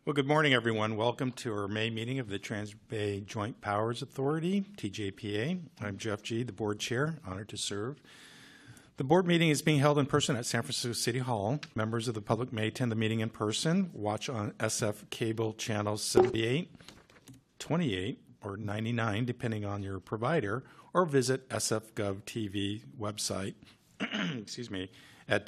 Well, good morning, everyone. Welcome to our May meeting of the Trans-Bay Joint Powers Authority, TJPA. I'm Jeff Gee, the board chair, honored to serve. The board meeting is being held in person at San Francisco City Hall. Members of the public may attend the meeting in person, watch on SF cable channels 78, 28, or 99, depending on your provider, or visit SF.gov TV website, excuse me, at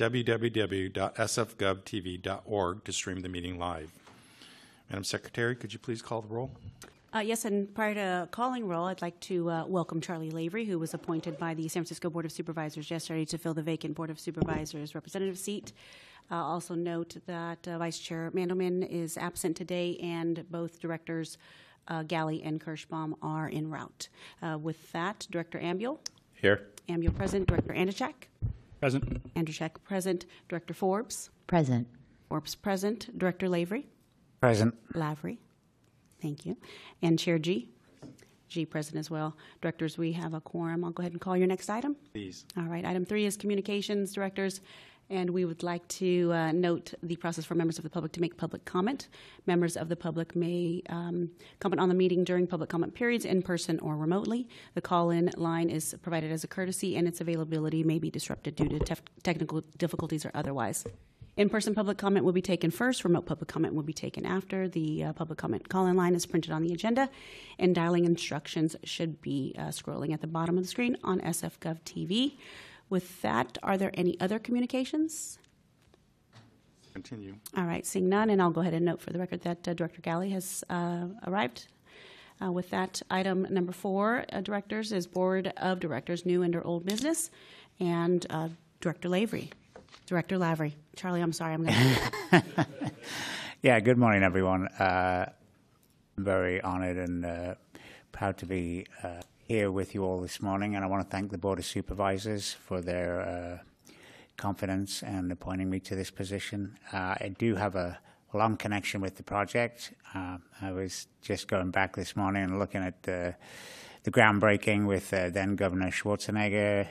www.sfgovtv.org to stream the meeting live. Madam Secretary, could you please call the roll? Yes, and prior to calling roll, I'd like to welcome Charlie Lavery, who was appointed by the San Francisco Board of Supervisors yesterday to fill the vacant Board of Supervisors representative seat. Also note that Vice Chair Mandelman is absent today, and both directors, Galley and Kirschbaum, are en route. With that, Director Ambuel. Here. Ambuel present. Director Andrzejczyk. Present. Andrzejczyk present. Director Forbes. Present. Forbes present. Director Lavery. Present. Lavery. Thank you. And Chair Gee. Gee present as well. Directors, we have a quorum. I'll go ahead and call your next item. Please. All right. Item 3 is communications, directors. And we would like to note the process for members of the public to make public comment. Members of the public may comment on the meeting during public comment periods in person or remotely. The call-in line is provided as a courtesy, and its availability may be disrupted due to technical difficulties or otherwise. In-person public comment will be taken first. Remote public comment will be taken after. The public comment call-in line is printed on the agenda, and dialing instructions should be scrolling at the bottom of the screen on SF.gov TV. With that, are there any other communications? Continue. All right, seeing none, and I'll go ahead and note for the record that Director Galley has arrived. With that, item number 4, directors, is Board of Directors, new and or old business, and Director Lavery. Director Lavery. Charlie, I'm sorry. I'm going to... Yeah, good morning, everyone. I'm very honored and proud to be here with you all this morning, and I want to thank the Board of Supervisors for their confidence and appointing me to this position. I do have a long connection with the project. I was just going back this morning and looking at the groundbreaking with then Governor Schwarzenegger.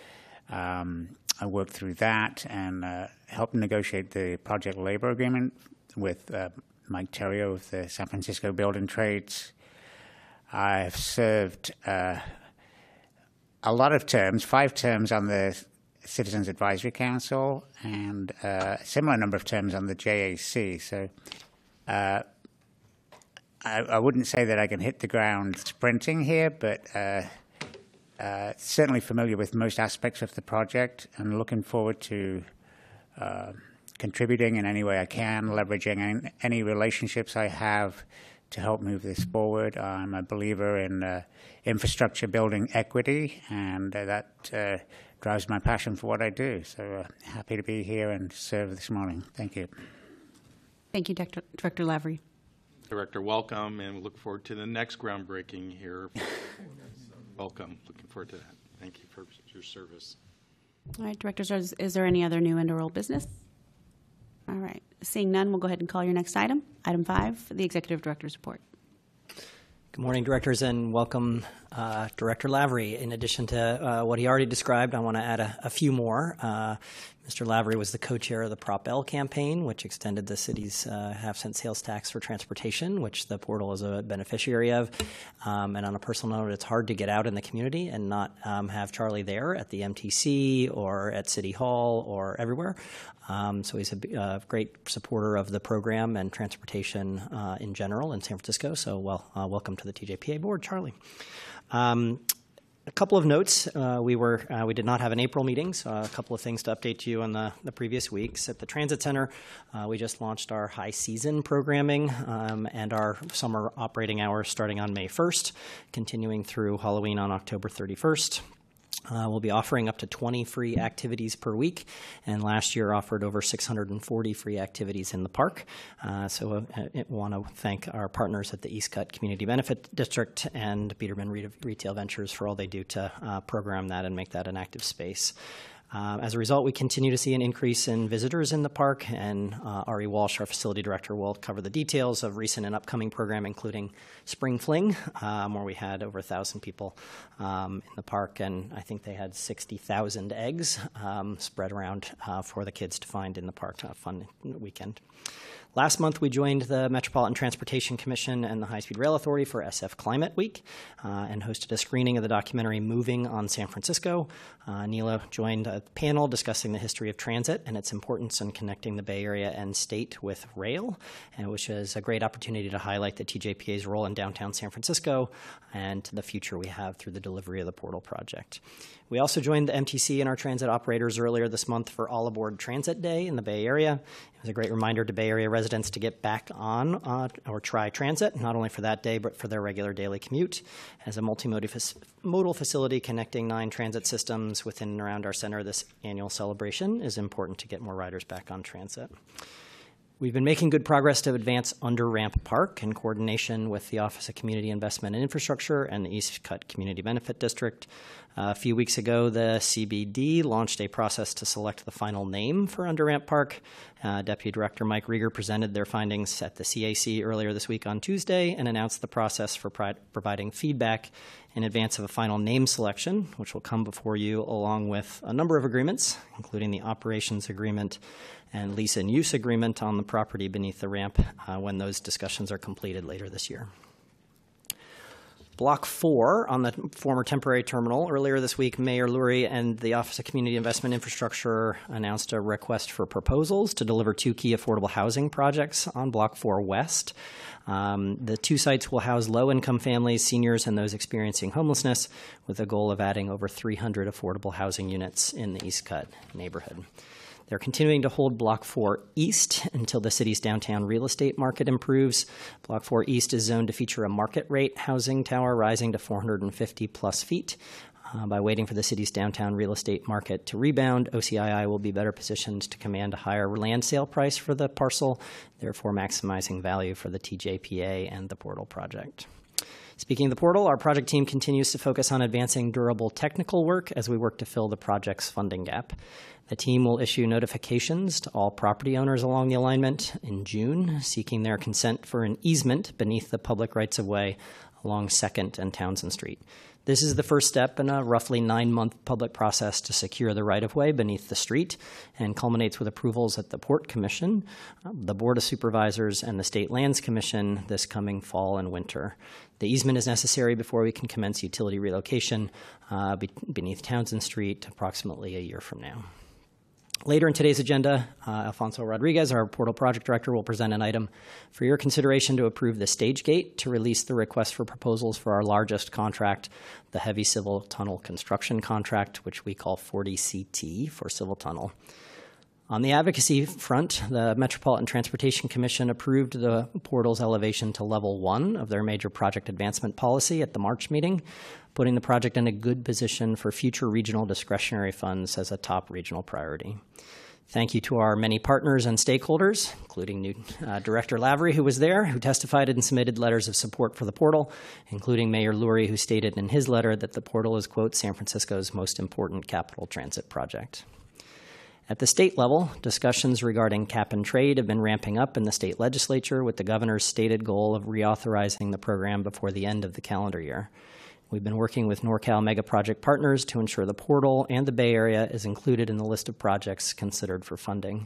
I worked through that and helped negotiate the project labor agreement with Mike Terrio of the San Francisco Building Trades. I've served a lot of terms, 5 terms on the Citizens Advisory Council and a similar number of terms on the JAC. So I wouldn't say that I can hit the ground sprinting here, but certainly familiar with most aspects of the project and looking forward to contributing in any way I can, leveraging any relationships I have to help move this forward. I'm a believer in infrastructure building equity, and that drives my passion for what I do. So happy to be here and serve this morning. Thank you. Thank you, Director Lavery. Director, welcome, and we look forward to the next groundbreaking here. Welcome. Looking forward to that. Thank you for your service. All right, directors, is there any other new and or old business? All right. Seeing none, we'll go ahead and call your next item. Item 5, the Executive Director's Report. Good morning, directors, and welcome, Director Lavery. In addition to what he already described, I want to add a few more. Mr. Lavery was the co-chair of the Prop L campaign, which extended the city's half-cent sales tax for transportation, which the portal is a beneficiary of. And on a personal note, it's hard to get out in the community and not have Charlie there at the MTC or at City Hall or everywhere. So he's a great supporter of the program and transportation in general in San Francisco. So welcome to the TJPA board, Charlie. A couple of notes. We did not have an April meeting, so a couple of things to update you on the previous weeks. At the Transit Center, we just launched our high season programming and our summer operating hours starting on May 1st, continuing through Halloween on October 31st. We'll be offering up to 20 free activities per week, and last year offered over 640 free activities in the park. So I want to thank our partners at the East Cut Community Benefit District and Biederman Retail Ventures for all they do to program that and make that an active space. As a result, we continue to see an increase in visitors in the park, and Ari Walsh, our facility director, will cover the details of recent and upcoming program, including Spring Fling, where we had over 1,000 people in the park, and I think they had 60,000 eggs spread around for the kids to find in the park. A fun weekend. Last month, we joined the Metropolitan Transportation Commission and the High Speed Rail Authority for SF Climate Week and hosted a screening of the documentary Moving on San Francisco. Nilo joined a panel discussing the history of transit and its importance in connecting the Bay Area and state with rail, and which is a great opportunity to highlight the TJPA's role in downtown San Francisco and the future we have through the delivery of the Portal project. We also joined the MTC and our transit operators earlier this month for All Aboard Transit Day in the Bay Area. It was a great reminder to Bay Area residents to get back on or try transit, not only for that day, but for their regular daily commute. As a multimodal facility connecting 9 transit systems within and around our center, this annual celebration is important to get more riders back on transit. We've been making good progress to advance Under Ramp Park in coordination with the Office of Community Investment and Infrastructure and the East Cut Community Benefit District. A few weeks ago, the CBD launched a process to select the final name for Under Ramp Park. Deputy Director Mike Rieger presented their findings at the CAC earlier this week on Tuesday and announced the process for providing feedback in advance of a final name selection, which will come before you along with a number of agreements, including the operations agreement and lease and use agreement on the property beneath the ramp when those discussions are completed later this year. Block 4 on the former temporary terminal. Earlier this week, Mayor Lurie and the Office of Community Investment Infrastructure announced a request for proposals to deliver 2 key affordable housing projects on Block 4 West. The 2 sites will house low-income families, seniors, and those experiencing homelessness, with a goal of adding over 300 affordable housing units in the East Cut neighborhood. They're continuing to hold Block 4 East until the city's downtown real estate market improves. Block 4 East is zoned to feature a market rate housing tower rising to 450 plus feet. By waiting for the city's downtown real estate market to rebound, OCII will be better positioned to command a higher land sale price for the parcel, therefore maximizing value for the TJPA and the Portal project. Speaking of the Portal, our project team continues to focus on advancing durable technical work as we work to fill the project's funding gap. The team will issue notifications to all property owners along the alignment in June, seeking their consent for an easement beneath the public rights-of-way along 2nd and Townsend Street. This is the first step in a roughly 9-month public process to secure the right-of-way beneath the street and culminates with approvals at the Port Commission, the Board of Supervisors, and the State Lands Commission this coming fall and winter. The easement is necessary before we can commence utility relocation beneath Townsend Street approximately a year from now. Later in today's agenda, Alfonso Rodriguez, our Portal Project Director, will present an item for your consideration to approve the stage gate to release the request for proposals for our largest contract, the Heavy Civil Tunnel Construction Contract, which we call 40CT for Civil Tunnel. On the advocacy front, the Metropolitan Transportation Commission approved the Portal's elevation to Level 1 of their major project advancement policy at the March meeting, putting the project in a good position for future regional discretionary funds as a top regional priority. Thank you to our many partners and stakeholders, including new Director Lavery, who was there, who testified and submitted letters of support for the Portal, including Mayor Lurie, who stated in his letter that the Portal is, quote, San Francisco's most important capital transit project. At the state level, discussions regarding cap and trade have been ramping up in the state legislature with the governor's stated goal of reauthorizing the program before the end of the calendar year. We've been working with NorCal megaproject partners to ensure the Portal and the Bay Area is included in the list of projects considered for funding.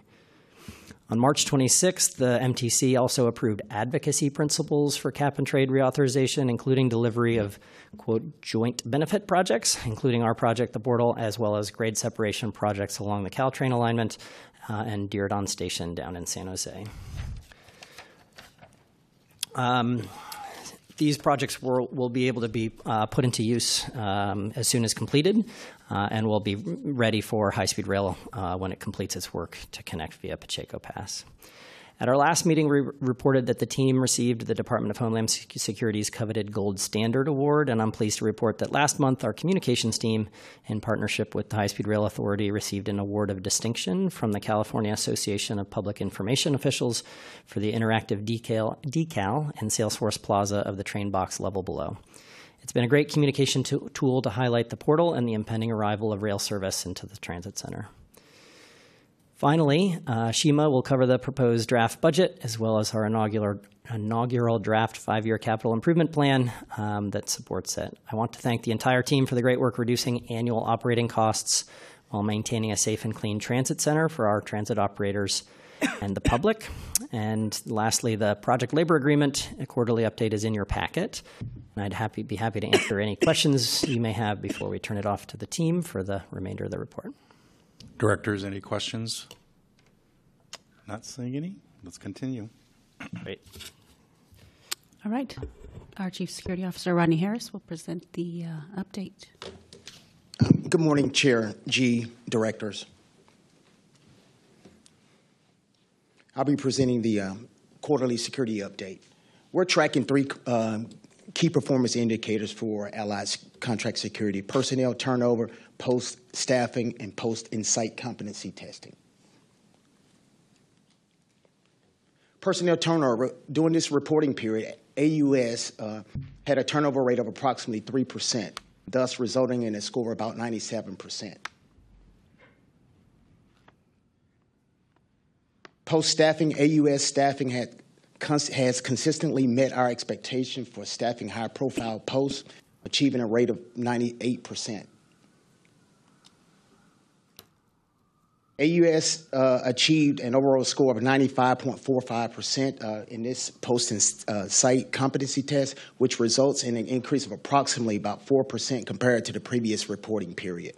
On March 26th, the MTC also approved advocacy principles for cap and trade reauthorization, including delivery of, quote, joint benefit projects, including our project, the Portal, as well as grade separation projects along the Caltrain alignment and Diridon Station down in San Jose. These projects will be able to be put into use as soon as completed and will be ready for high-speed rail when it completes its work to connect via Pacheco Pass. At our last meeting, we reported that the team received the Department of Homeland Security's coveted Gold Standard Award, and I'm pleased to report that last month our communications team, in partnership with the High Speed Rail Authority, received an award of distinction from the California Association of Public Information Officials for the interactive decal in Salesforce Plaza of the train box level below. It's been a great communication tool to highlight the Portal and the impending arrival of rail service into the transit center. Finally, Shima will cover the proposed draft budget as well as our inaugural draft 5-year capital improvement plan that supports it. I want to thank the entire team for the great work reducing annual operating costs while maintaining a safe and clean transit center for our transit operators and the public. And lastly, the project labor agreement, a quarterly update is in your packet. And I'd be happy to answer any questions you may have before we turn it off to the team for the remainder of the report. Directors, any questions? Not seeing any. Let's continue. Great. All right. Our Chief Security Officer, Rodney Harris, will present the update. Good morning, Chair G, directors. I'll be presenting the quarterly security update. We're tracking three key performance indicators for Allied's contract security: personnel turnover, post-staffing, and post-in-site competency testing. Personnel turnover, during this reporting period, AUS had a turnover rate of approximately 3%, thus resulting in a score of about 97%. Post-staffing, AUS staffing has consistently met our expectation for staffing high-profile posts, achieving a rate of 98%. AUS achieved an overall score of 95.45% in this post-site competency test, which results in an increase of approximately about 4% compared to the previous reporting period.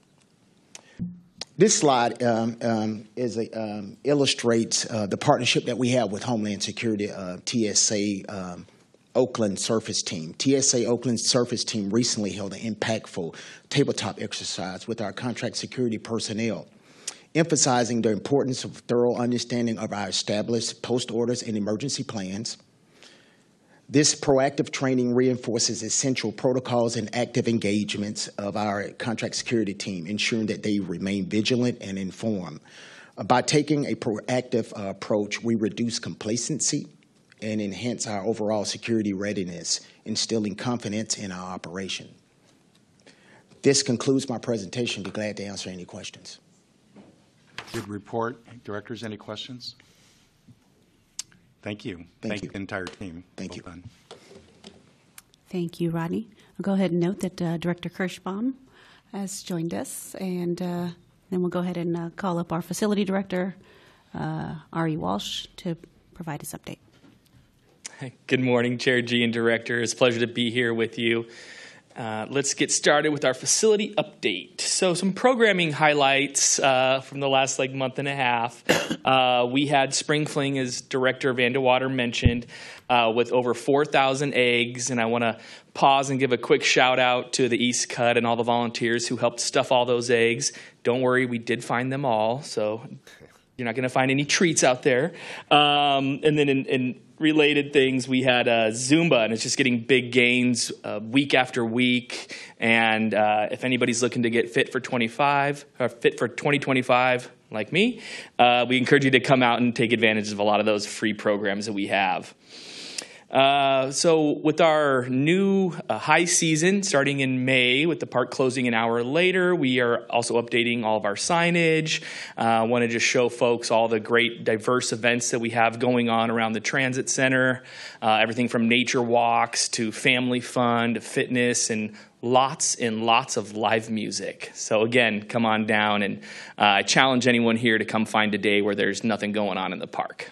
This slide illustrates the partnership that we have with Homeland Security, TSA Oakland Surface Team. TSA Oakland Surface Team recently held an impactful tabletop exercise with our contract security personnel, emphasizing the importance of thorough understanding of our established post orders and emergency plans. This proactive training reinforces essential protocols and active engagements of our contract security team, ensuring that they remain vigilant and informed. By taking a proactive approach, we reduce complacency and enhance our overall security readiness, instilling confidence in our operation. This concludes my presentation. Be glad to answer any questions. Good report. Directors, any questions? Thank you. Thank you. The entire team. Thank you. Done. Thank you, Rodney. I'll go ahead and note that Director Kirschbaum has joined us, and then we'll go ahead and call up our Facility Director, Ari Walsh, to provide his update. Good morning, Chair G and Director. It's a pleasure to be here with you. Let's get started with our facility update. So some programming highlights from the last month and a half. We had Spring Fling, as Director Vandewater mentioned, with over 4,000 eggs. And I want to pause and give a quick shout out to the East Cut and all the volunteers who helped stuff all those eggs. Don't worry, we did find them all. So you're not going to find any treats out there. And then in related things, we had Zumba, and it's just getting big gains week after week. And if anybody's looking to get fit for 2025, like me, we encourage you to come out and take advantage of a lot of those free programs that we have. So with our new high season starting in May, with the park closing an hour later, we are also updating all of our signage. I want to just show folks all the great diverse events that we have going on around the transit center, everything from nature walks to family fun to fitness, and lots of live music. So again, come on down, and I challenge anyone here to come find a day where there's nothing going on in the park.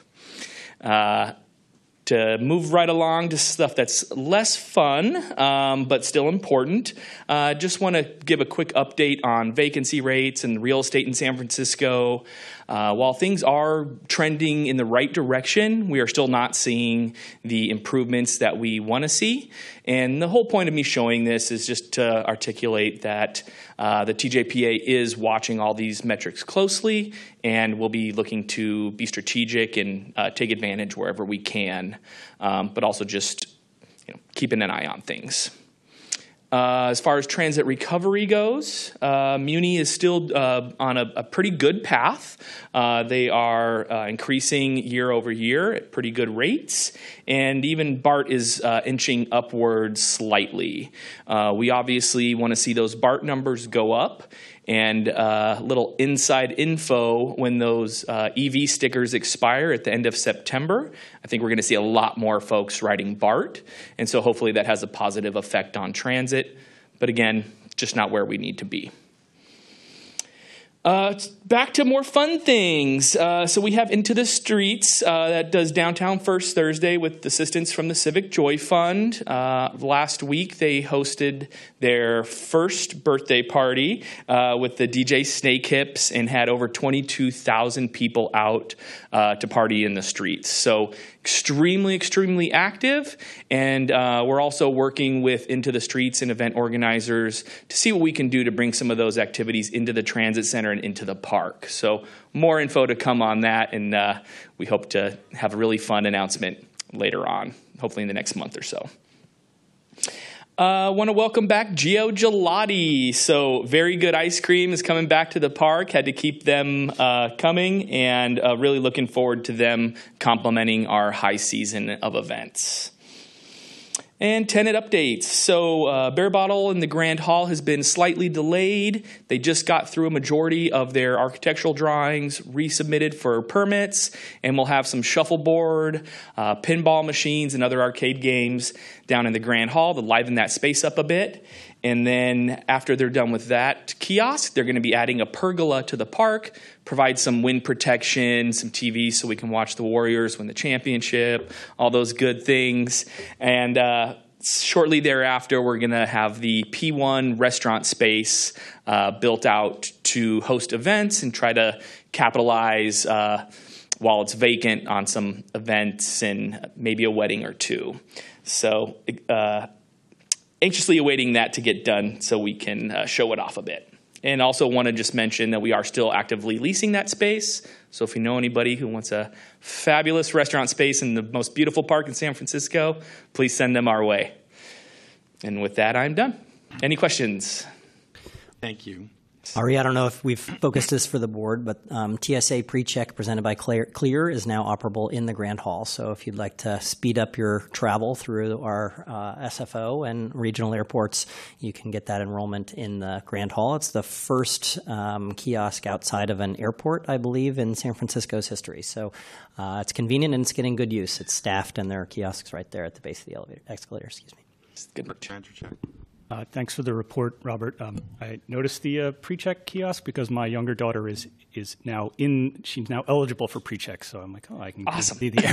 To move right along to stuff that's less fun, but still important, just want to give a quick update on vacancy rates and real estate in San Francisco. While things are trending in the right direction, we are still not seeing the improvements that we want to see. And the whole point of me showing this is just to articulate that the TJPA is watching all these metrics closely, and we'll be looking to be strategic and take advantage wherever we can, but also just keeping an eye on things. As far as transit recovery goes, Muni is still on a pretty good path. They are increasing year over year at pretty good rates, and even BART is inching upwards slightly. We obviously want to see those BART numbers go up. And little inside info, when those EV stickers expire at the end of September, I think we're going to see a lot more folks riding BART. And so hopefully that has a positive effect on transit. But again, just not where we need to be. Back to more fun things. So we have Into the Streets that does Downtown First Thursday with assistance from the Civic Joy Fund. Last week they hosted their first birthday party with the DJ Snake Hips and had over 22,000 people out to party in the streets. So extremely, extremely active. And we're also working with Into the Streets and event organizers to see what we can do to bring some of those activities into the transit center and into the park. So more info to come on that, and we hope to have a really fun announcement later on, hopefully in the next month or so. I want to welcome back Gio Gelati. So very good ice cream is coming back to the park. Had to keep them coming, and really looking forward to them complementing our high season of events. And tenant updates. So Bear Bottle in the Grand Hall has been slightly delayed. They just got through a majority of their architectural drawings, resubmitted for permits, and we'll have some shuffleboard, pinball machines, and other arcade games down in the Grand Hall to liven that space up a bit. And then after they're done with that kiosk, they're going to be adding a pergola to the park, provide some wind protection, some TV so we can watch the Warriors win the championship, all those good things. And shortly thereafter, we're going to have the P1 restaurant space built out to host events and try to capitalize while it's vacant on some events and maybe a wedding or two. So anxiously awaiting that to get done so we can show it off a bit. And also want to just mention that we are still actively leasing that space. So if you know anybody who wants a fabulous restaurant space in the most beautiful park in San Francisco, please send them our way. And with that, I'm done. Any questions? Thank you. Ari, I don't know if we've focused this for the board, but TSA PreCheck presented by Clear is now operable in the Grand Hall. So if you'd like to speed up your travel through our SFO and regional airports, you can get that enrollment in the Grand Hall. It's the first kiosk outside of an airport, I believe, in San Francisco's history. So it's convenient and it's getting good use. It's staffed and there are kiosks right there at the base of the escalator. Good. Thanks for the report, Robert. I noticed the PreCheck kiosk because my younger daughter is now she's now eligible for PreCheck, so I'm like, I can see the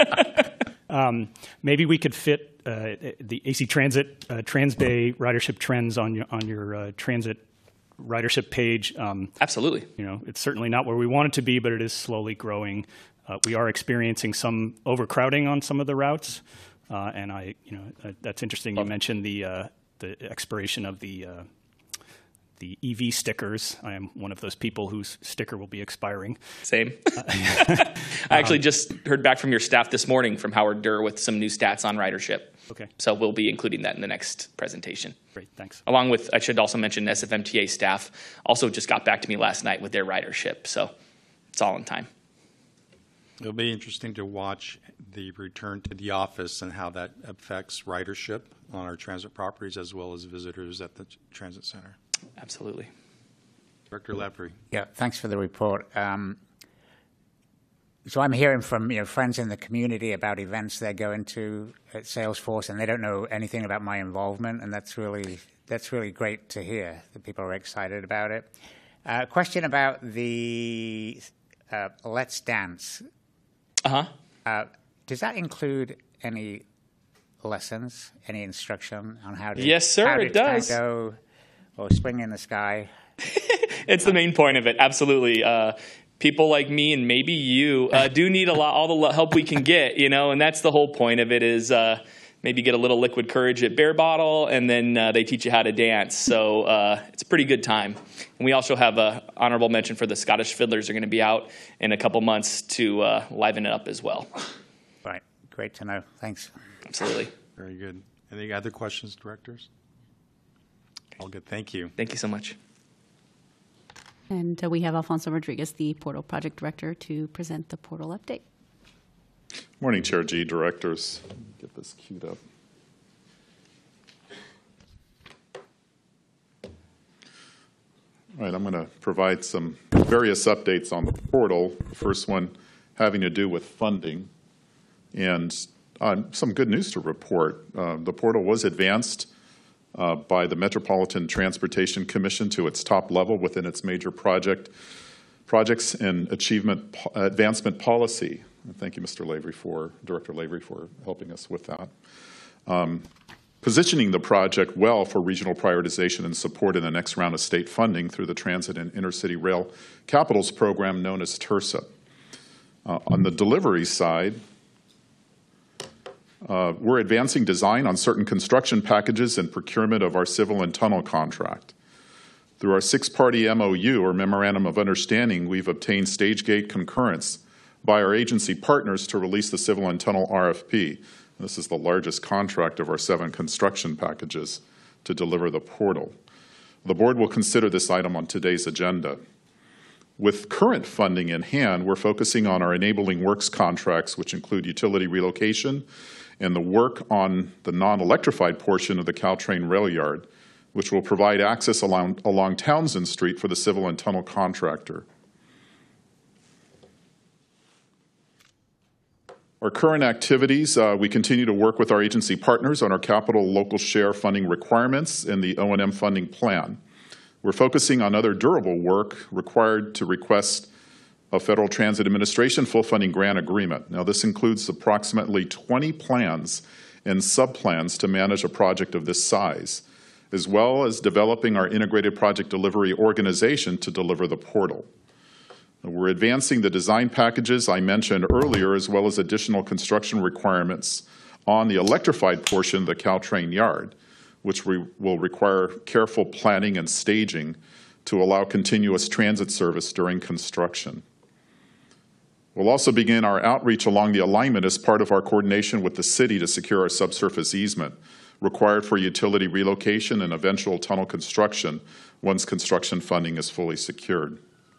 airport. Maybe we could fit the AC Transit Transbay ridership trends on your transit ridership page. Absolutely. You know, it's certainly not where we want it to be, but it is slowly growing. We are experiencing some overcrowding on some of the routes, and that's interesting. You mentioned the expiration of the EV stickers. I am one of those people whose sticker will be expiring. Same. I actually just heard back from your staff this morning from Howard Durr with some new stats on ridership. Okay. So we'll be including that in the next presentation. Great, thanks. Along with, I should also mention, SFMTA staff also just got back to me last night with their ridership. So it's all in time. It'll be interesting to watch the return to the office and how that affects ridership on our transit properties as well as visitors at the transit center. Absolutely. Director Lavery. Yeah, thanks for the report. So I'm hearing from friends in the community about events they're going to at Salesforce, and they don't know anything about my involvement, and that's really great to hear that people are excited about it. Question about the Let's Dance. Does that include any lessons, any instruction on how to? Yes, sir, it does. Tango or swing in the sky? It's the main point of it. Absolutely. People like me and maybe you do need all the help we can get, and that's the whole point of it is maybe get a little liquid courage at Bear Bottle, and then they teach you how to dance. So it's a pretty good time. And we also have an honorable mention for the Scottish Fiddlers are going to be out in a couple months to liven it up as well. Right. Great to know. Thanks. Absolutely. Very good. Any other questions, directors? All good. Thank you. Thank you so much. And we have Alfonso Rodriguez, the Portal Project Director, to present the Portal update. Morning, Chair G, directors. Get this queued up. All right, I'm going to provide some various updates on the portal. The first one having to do with funding. And some good news to report. The portal was advanced by the Metropolitan Transportation Commission to its top level within its major projects and advancement policy. And thank you, Director Lavery, for helping us with that. Positioning the project well for regional prioritization and support in the next round of state funding through the Transit and Intercity Rail Capitals program known as TIRSA. On the delivery side, we're advancing design on certain construction packages and procurement of our civil and tunnel contract. Through our 6-party MOU, or Memorandum of Understanding, we've obtained stage gate concurrence by our agency partners to release the civil and tunnel RFP. This is the largest contract of our 7 construction packages to deliver the portal. The board will consider this item on today's agenda. With current funding in hand, we're focusing on our enabling works contracts, which include utility relocation and the work on the non-electrified portion of the Caltrain rail yard, which will provide access along Townsend Street for the civil and tunnel contractor. Our current activities, we continue to work with our agency partners on our capital local share funding requirements and the O&M funding plan. We're focusing on other durable work required to request a Federal Transit Administration full funding grant agreement. Now, this includes approximately 20 plans and subplans to manage a project of this size, as well as developing our integrated project delivery organization to deliver the portal. We're advancing the design packages I mentioned earlier, as well as additional construction requirements on the electrified portion of the Caltrain yard, which will require careful planning and staging to allow continuous transit service during construction. We'll also begin our outreach along the alignment as part of our coordination with the city to secure our subsurface easement required for utility relocation and eventual tunnel construction once construction funding is fully secured.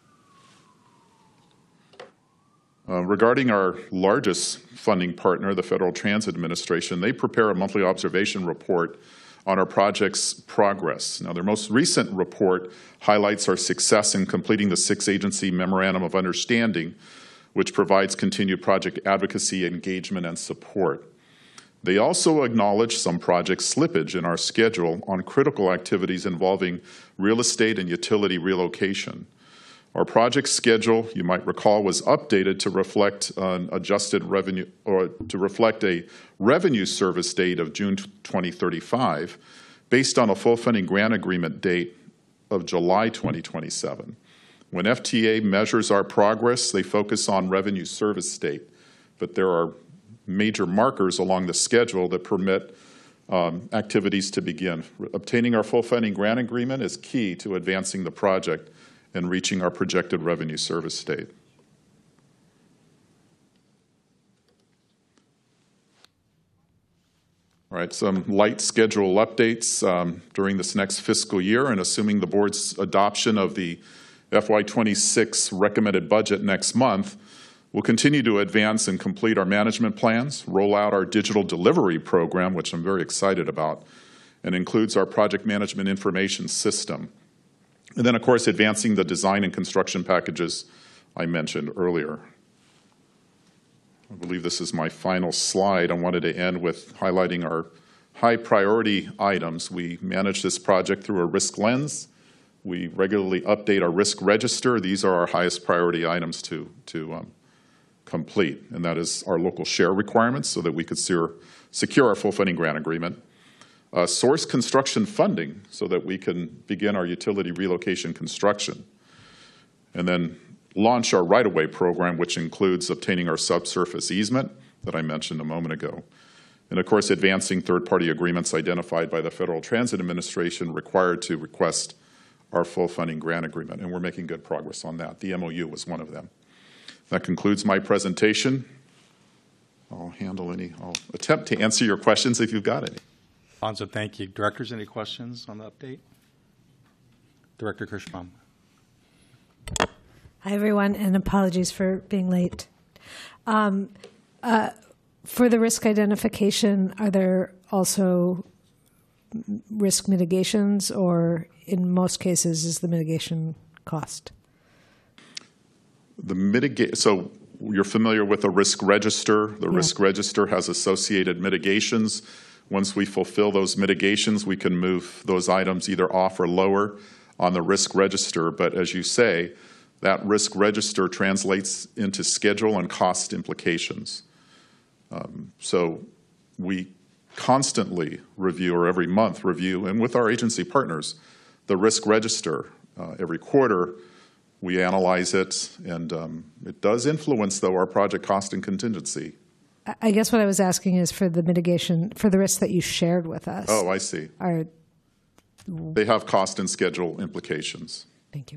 Regarding our largest funding partner, the Federal Transit Administration, they prepare a monthly observation report on our project's progress. Now, their most recent report highlights our success in completing the 6-agency Memorandum of Understanding, which provides continued project advocacy, engagement, and support. They also acknowledge some project slippage in our schedule on critical activities involving real estate and utility relocation. Our project schedule, you might recall, was updated to reflect an adjusted revenue, or to reflect a revenue service date of June 2035, based on a full funding grant agreement date of July 2027. When FTA measures our progress, they focus on revenue service date, but there are major markers along the schedule that permit activities to begin. Obtaining our full funding grant agreement is key to advancing the project and reaching our projected revenue service date. All right, some light schedule updates during this next fiscal year, and assuming the board's adoption of the FY26 recommended budget next month, we'll continue to advance and complete our management plans, roll out our digital delivery program, which I'm very excited about, and includes our project management information system. And then, of course, advancing the design and construction packages I mentioned earlier. I believe this is my final slide. I wanted to end with highlighting our high priority items. We manage this project through a risk lens. We regularly update our risk register. These are our highest priority items to complete, and that is our local share requirements so that we could secure our full funding grant agreement. Source construction funding so that we can begin our utility relocation construction, and then launch our right-of-way program, which includes obtaining our subsurface easement that I mentioned a moment ago. And of course, advancing third-party agreements identified by the Federal Transit Administration required to request our full funding grant agreement, and we're making good progress on that. The MOU was one of them. That concludes my presentation. I'll attempt to answer your questions if you've got any. Alonzo, thank you. Directors, any questions on the update? Director Kirschbaum. Hi, everyone, and apologies for being late. For the risk identification, are there also risk mitigations, or in most cases is the mitigation cost? So you're familiar with the risk register. The risk register has associated mitigations. Once we fulfill those mitigations, we can move those items either off or lower on the risk register. But as you say, that risk register translates into schedule and cost implications. So we constantly review, or every month review, and with our agency partners, the risk register. Every quarter, we analyze it, and it does influence, though, our project cost and contingency. I guess what I was asking is for the mitigation, for the risks that you shared with us. Oh, I see. They have cost and schedule implications. Thank you.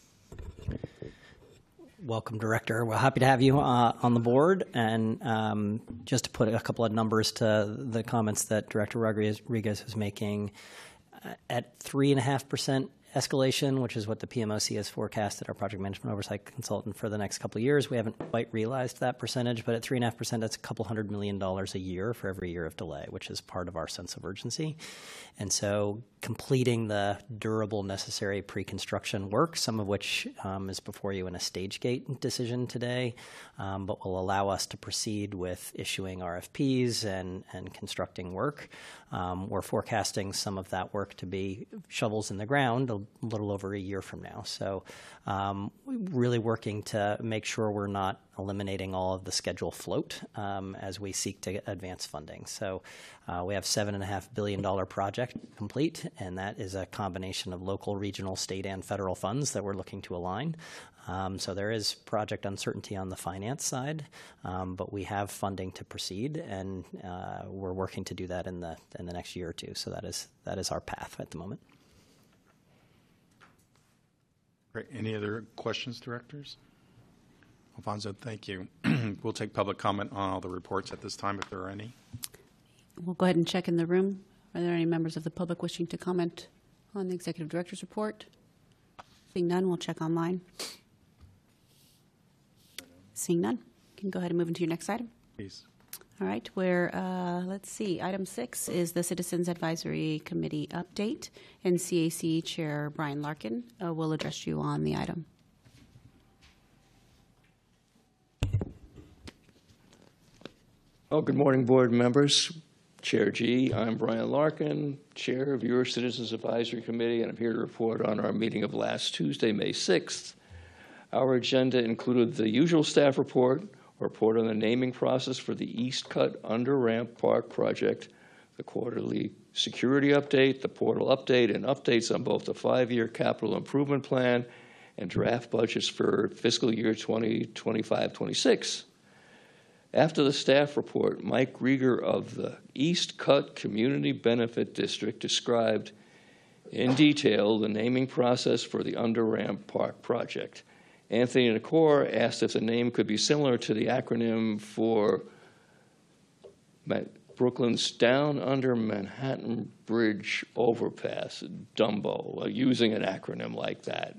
Welcome, Director. We're happy to have you on the board. And just to put a couple of numbers to the comments that Director Rodriguez was making, at 3.5% escalation, which is what the PMOC has forecasted, our project management oversight consultant, for the next couple of years. We haven't quite realized that percentage, but at 3.5%, that's a couple $100 million a year for every year of delay, which is part of our sense of urgency. And so completing the durable, necessary pre-construction work, some of which is before you in a stage gate decision today, but will allow us to proceed with issuing RFPs and constructing work. We're forecasting some of that work to be shovels in the ground a little over a year from now. So really working to make sure we're not eliminating all of the schedule float as we seek to advance funding. So we have $7.5 billion project complete, and that is a combination of local, regional, state, and federal funds that we're looking to align. So there is project uncertainty on the finance side, but we have funding to proceed, and we're working to do that in the next year or two. So that is our path at the moment. Great. Any other questions, directors? Alfonso, thank you. We'll take public comment on all the reports at this time, if there are any. We'll go ahead and check in the room. Are there any members of the public wishing to comment on the Executive Director's report? Seeing none, we'll check online. Seeing none, you can go ahead and move into your next item. Please. All right, let's see, item 6 is the Citizens Advisory Committee update, and CAC Chair Brian Larkin will address you on the item. Oh, good morning, board members. Chair G, I'm Brian Larkin, Chair of your Citizens Advisory Committee, and I'm here to report on our meeting of last Tuesday, May 6th. Our agenda included the usual staff report on the naming process for the East Cut Under Ramp Park project, the quarterly security update, the portal update, and updates on both the 5-year capital improvement plan and draft budgets for fiscal year 2025-26. After the staff report, Mike Rieger of the East Cut Community Benefit District described in detail the naming process for the Under Ramp Park project. Anthony Nakor asked if the name could be similar to the acronym for Brooklyn's Down Under Manhattan Bridge Overpass, DUMBO, using an acronym like that.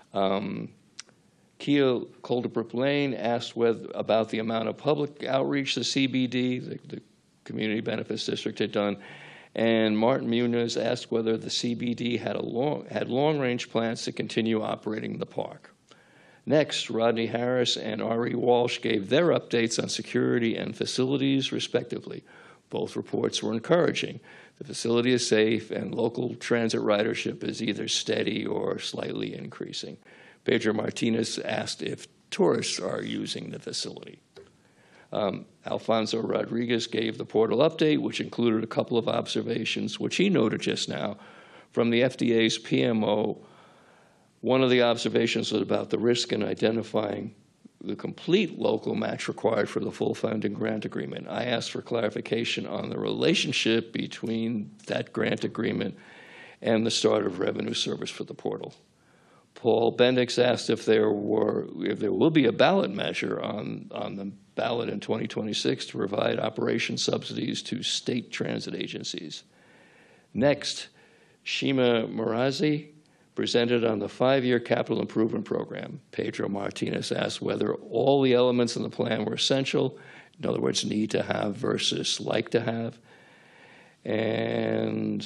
Kia Colderbrook Lane asked about the amount of public outreach the CBD, the Community Benefits District, had done, and Martin Muniz asked whether the CBD had long-range plans to continue operating the park. Next, Rodney Harris and Ari Walsh gave their updates on security and facilities, respectively. Both reports were encouraging. The facility is safe, and local transit ridership is either steady or slightly increasing. Pedro Martinez asked if tourists are using the facility. Alfonso Rodriguez gave the portal update, which included a couple of observations, which he noted just now, from the FDA's PMO. One of the observations was about the risk in identifying the complete local match required for the full funding grant agreement. I asked for clarification on the relationship between that grant agreement and the start of revenue service for the portal. Paul Bendix asked if there will be a ballot measure on the ballot in 2026 to provide operation subsidies to state transit agencies. Next, Shima Marazi presented on the 5-year capital improvement program. Pedro Martinez asked whether all the elements in the plan were essential, in other words, need to have versus like to have, and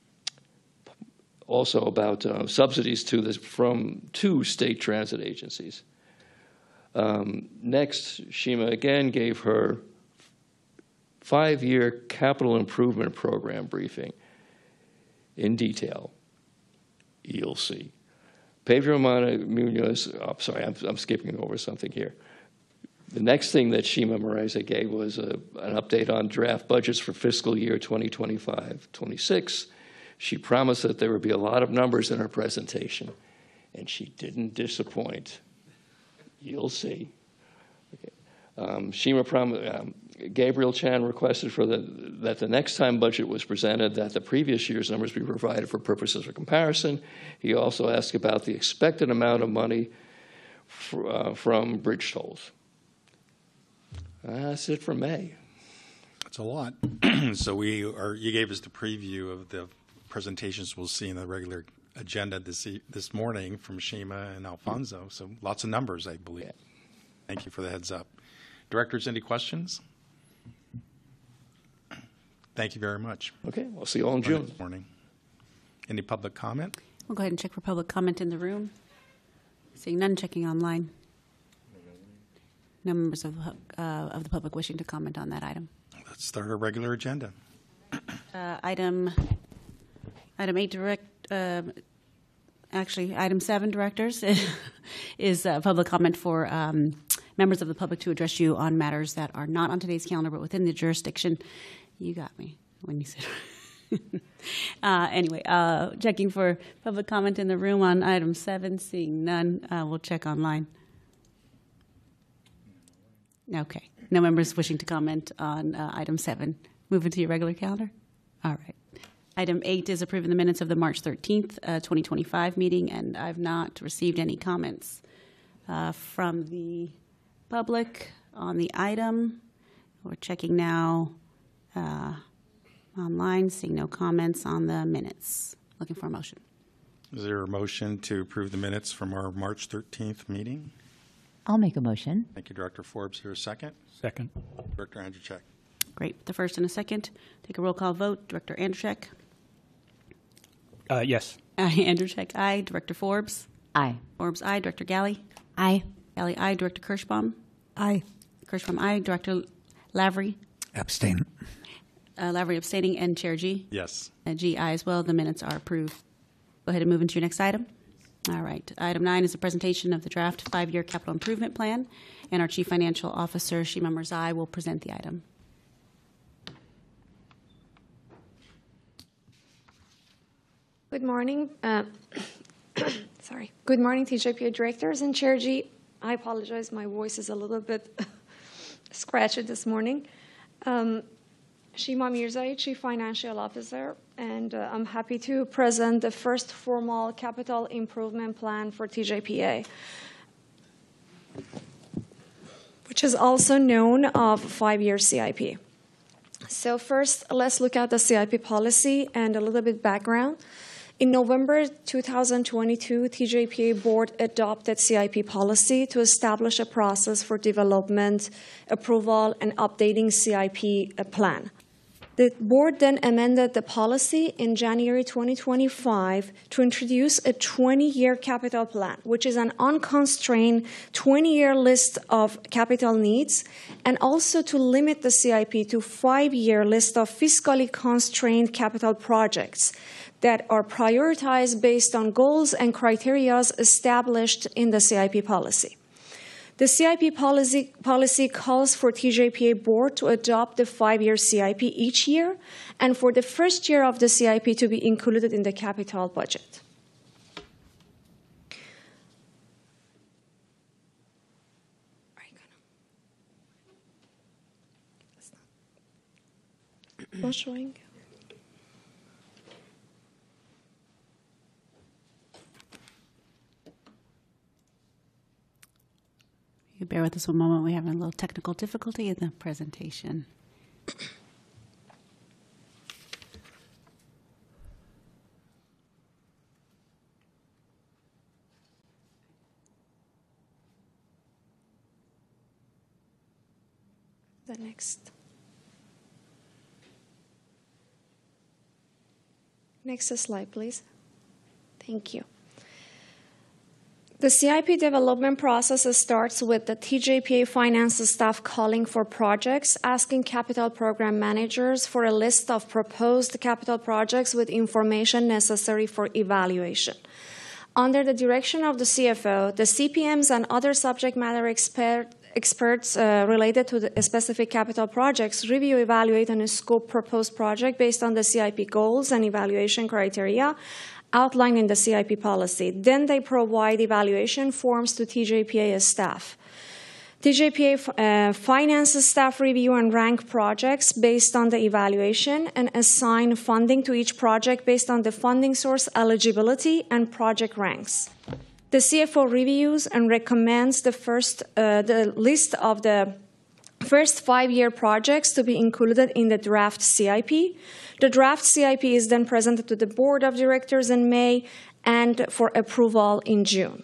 also about subsidies to state transit agencies. Next, Shima again gave her 5-year capital improvement program briefing in detail. You'll see. Pedro Munoz, oh, sorry, I'm skipping over something here. The next thing that Shima Moraiza gave was an update on draft budgets for fiscal year 2025-26. She promised that there would be a lot of numbers in her presentation, and she didn't disappoint. You'll see. Okay. Gabriel Chan requested that the next time budget was presented, that the previous year's numbers be provided for purposes of comparison. He also asked about the expected amount of money from bridge tolls. That's it for May. That's a lot. So you gave us the preview of the presentations we'll see in the regular agenda this morning from Shima and Alfonso. So lots of numbers, I believe. Yeah. Thank you for the heads up. Directors, any questions? Thank you very much. Okay, we'll see you all in June. Good morning. Any public comment? We'll go ahead and check for public comment in the room. Seeing none, checking online. No members of the public wishing to comment on that item. Let's start our regular agenda. Item 8, item 7, directors, is public comment for members of the public to address you on matters that are not on today's calendar but within the jurisdiction. You got me when you said. Anyway, checking for public comment in the room on item 7. Seeing none, we'll check online. Okay. No members wishing to comment on item 7. Moving to your regular calendar? All right. Item 8 is approving the minutes of the March 13th, 2025 meeting, and I've not received any comments from the public on the item. We're checking now online, seeing no comments on the minutes. Looking for a motion. Is there a motion to approve the minutes from our March 13th meeting? I'll make a motion. Thank you, Director Forbes. Here a second. Second. Director Andrzejczyk. Great. The first and a second. Take a roll call vote. Director Andrzejczyk. Yes. Andrzejczyk, aye. Director Forbes. Aye. Forbes, aye. Director Galley. Aye. Galley, aye. Director Kirschbaum. Aye. Kirschbaum, aye. Director Lavery. Abstain. Lavery abstaining, and Chair G. Yes. G, aye as well. The minutes are approved. Go ahead and move into your next item. All right. Item 9 is a presentation of the draft 5-year capital improvement plan, and our Chief Financial Officer, Shima Mirzai, will present the item. Good morning. Sorry. Good morning, TJPA directors and Chair G. I apologize. My voice is a little bit scratchy this morning. Shima Mirzai, Chief Financial Officer, and I'm happy to present the first formal capital improvement plan for TJPA, which is also known as 5-year CIP. So first, let's look at the CIP policy and a little bit background. In November 2022, TJPA board adopted CIP policy to establish a process for development, approval, and updating CIP plan. The board then amended the policy in January 2025 to introduce a 20-year capital plan, which is an unconstrained 20-year list of capital needs, and also to limit the CIP to 5-year list of fiscally constrained capital projects that are prioritized based on goals and criteria established in the CIP policy. The CIP policy calls for TJPA board to adopt the 5-year CIP each year, and for the first year of the CIP to be included in the capital budget. Not showing. You bear with us one moment. We're having a little technical difficulty in the presentation. The next slide, please. Thank you. The CIP development process starts with the TJPA finance staff calling for projects, asking capital program managers for a list of proposed capital projects with information necessary for evaluation. Under the direction of the CFO, the CPMs and other subject matter experts related to the specific capital projects review, evaluate, and scope proposed project based on the CIP goals and evaluation criteria outlined in the CIP policy. Then they provide evaluation forms to TJPA staff. TJPA finances staff review and rank projects based on the evaluation and assign funding to each project based on the funding source eligibility and project ranks. The CFO reviews and recommends the list of the first 5-year projects to be included in the draft CIP. The draft CIP is then presented to the Board of Directors in May and for approval in June.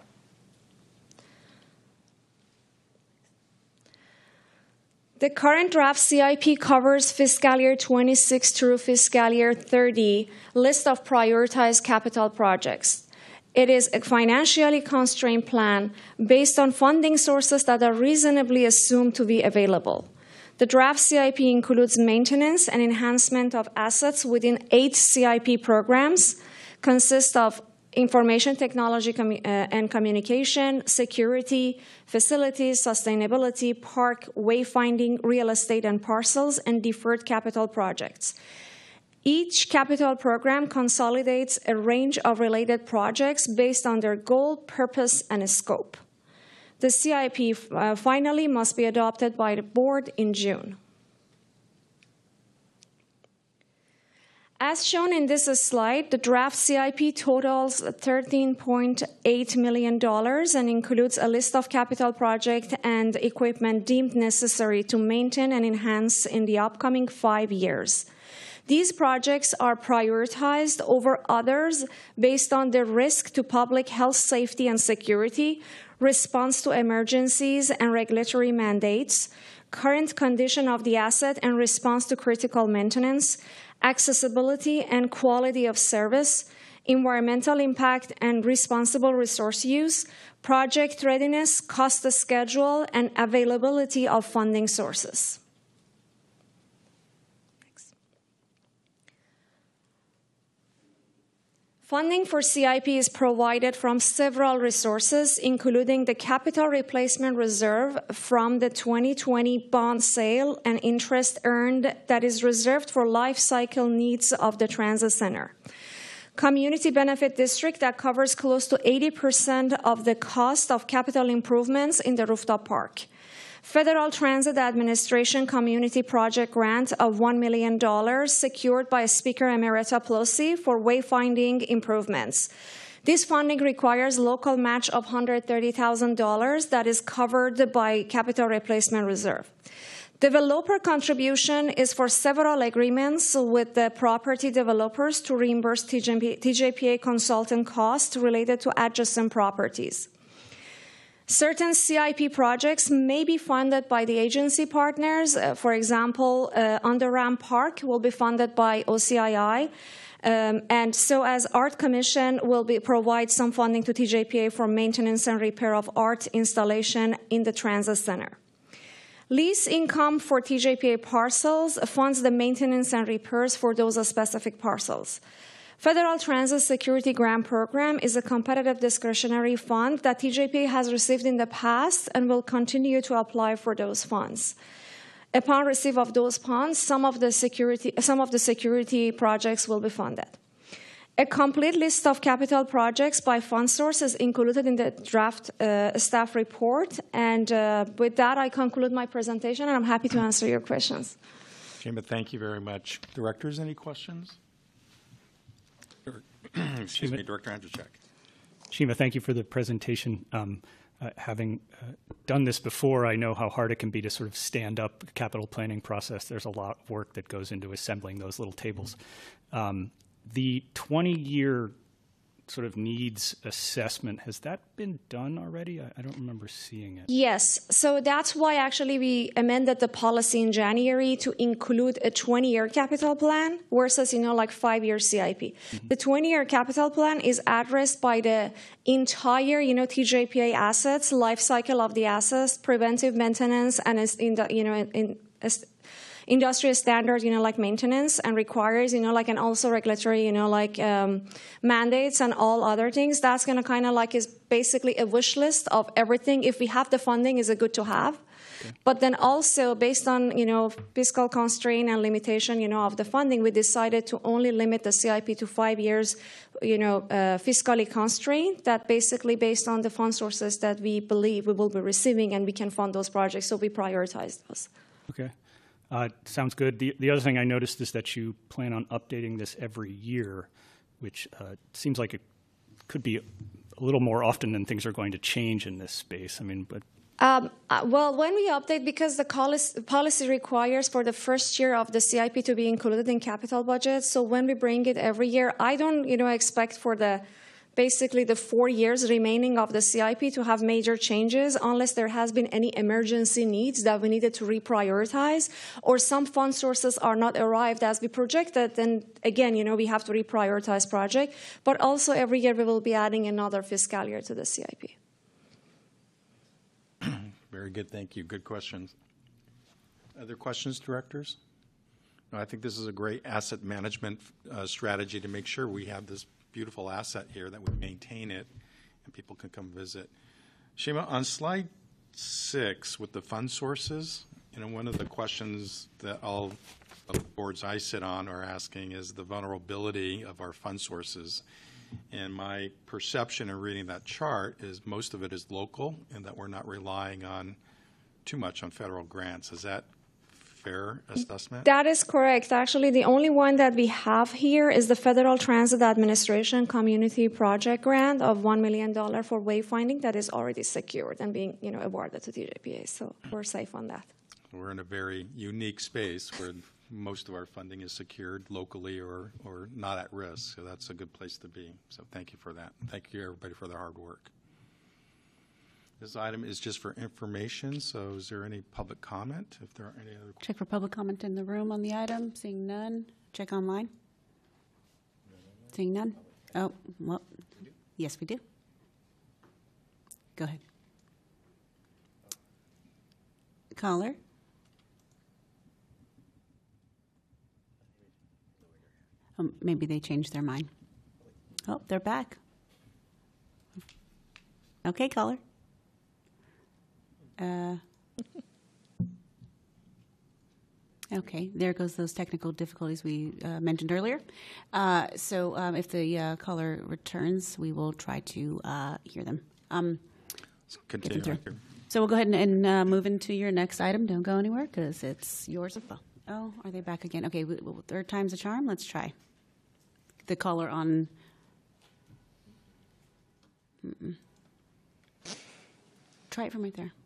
The current draft CIP covers fiscal year 26 through fiscal year 30 list of prioritized capital projects. It is a financially constrained plan based on funding sources that are reasonably assumed to be available. The draft CIP includes maintenance and enhancement of assets within 8 CIP programs, consists of information technology and communication, security, facilities, sustainability, park, wayfinding, real estate and parcels, and deferred capital projects. Each capital program consolidates a range of related projects based on their goal, purpose, and scope. The CIP finally must be adopted by the board in June. As shown in this slide, the draft CIP totals $13.8 million and includes a list of capital projects and equipment deemed necessary to maintain and enhance in the upcoming 5 years. These projects are prioritized over others based on their risk to public health, safety, and security, response to emergencies and regulatory mandates, current condition of the asset and response to critical maintenance, accessibility and quality of service, environmental impact and responsible resource use, project readiness, cost schedule, and availability of funding sources. Funding for CIP is provided from several resources, including the Capital Replacement Reserve from the 2020 bond sale and interest earned that is reserved for life cycle needs of the transit center. Community Benefit District that covers close to 80% of the cost of capital improvements in the rooftop park. Federal Transit Administration Community Project Grant of $1 million secured by Speaker Emerita Pelosi for wayfinding improvements. This funding requires local match of $130,000 that is covered by Capital Replacement Reserve. Developer contribution is for several agreements with the property developers to reimburse TJPA consultant costs related to adjacent properties. Certain CIP projects may be funded by the agency partners. For example, Underground Park will be funded by OCII, and so as Art Commission will provide some funding to TJPA for maintenance and repair of art installation in the transit center. Lease income for TJPA parcels funds the maintenance and repairs for those specific parcels. Federal Transit Security Grant Program is a competitive discretionary fund that TJPA has received in the past and will continue to apply for those funds. Upon receipt of those funds, some of the security projects will be funded. A complete list of capital projects by fund source is included in the draft staff report. And with that, I conclude my presentation, and I'm happy to answer your questions. Shima, thank you very much. Directors, any questions? Excuse me, Director Andrzejczyk. Shima, thank you for the presentation. Having done this before, I know how hard it can be to sort of stand up a capital planning process. There's a lot of work that goes into assembling those little tables. The 20-year sort of needs assessment, has that been done already? I don't remember seeing it. Yes, so that's why actually we amended the policy in January to include a 20-year capital plan versus, like 5-year CIP. Mm-hmm. The 20-year capital plan is addressed by the entire, TJPA assets, life cycle of the assets, preventive maintenance, and industry standard, like maintenance, and requires, and also regulatory, mandates and all other things. That's going to is basically a wish list of everything. If we have the funding, is a good to have. Okay. But then also based on, fiscal constraint and limitation, of the funding, we decided to only limit the CIP to 5 years, fiscally constrained, that basically based on the fund sources that we believe we will be receiving and we can fund those projects. So we prioritized those. Okay. Sounds good. The other thing I noticed is that you plan on updating this every year, which seems like it could be a little more often than things are going to change in this space. But well, when we update, because the policy requires for the first year of the CIP to be included in capital budget, so when we bring it every year, I don't, expect for basically the 4 years remaining of the CIP to have major changes unless there has been any emergency needs that we needed to reprioritize, or some fund sources are not arrived as we projected, then again, we have to reprioritize project. But also every year we will be adding another fiscal year to the CIP. Very good, thank you. Good questions. Other questions, directors? No, I think this is a great asset management strategy to make sure we have this beautiful asset here, that we maintain it and people can come visit. Shima, on slide 6 with the fund sources, one of the questions that all of the boards I sit on are asking is the vulnerability of our fund sources. And my perception in reading that chart is most of it is local and that we're not relying on too much on federal grants. Is that fair assessment? That is correct. Actually, the only one that we have here is the Federal Transit Administration Community Project Grant of $1 million for wayfinding that is already secured and being, awarded to TJPA. So we're safe on that. We're in a very unique space where most of our funding is secured locally or not at risk. So that's a good place to be. So thank you for that. Thank you, everybody, for their hard work. This item is just for information, so is there any public comment? If there are any other questions? Check for public comment in the room on the item. Seeing none. Check online. Seeing none. Oh, well, yes, we do. Go ahead. Caller. Maybe they changed their mind. Oh, they're back. Okay, caller. Okay, there goes those technical difficulties we mentioned earlier. So if the caller returns, we will try to hear them. Continue. So we'll go ahead and move into your next item. Don't go anywhere because it's yours as well. Oh, are they back again? Okay, third time's a charm. Let's try. The caller on... Try it from right there.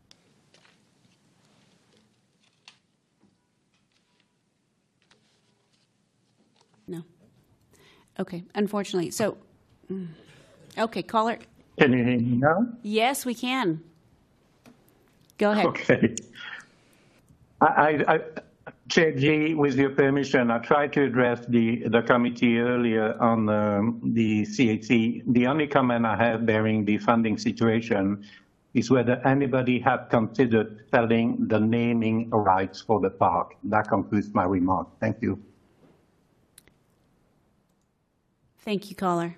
No. Okay, unfortunately. So, okay, caller. Can you hear me now? Yes, we can. Go ahead. Okay. Chair G, with your permission, I tried to address the committee earlier on the CAC. The only comment I have bearing the funding situation is whether anybody had considered selling the naming rights for the park. That concludes my remark. Thank you. Thank you, caller.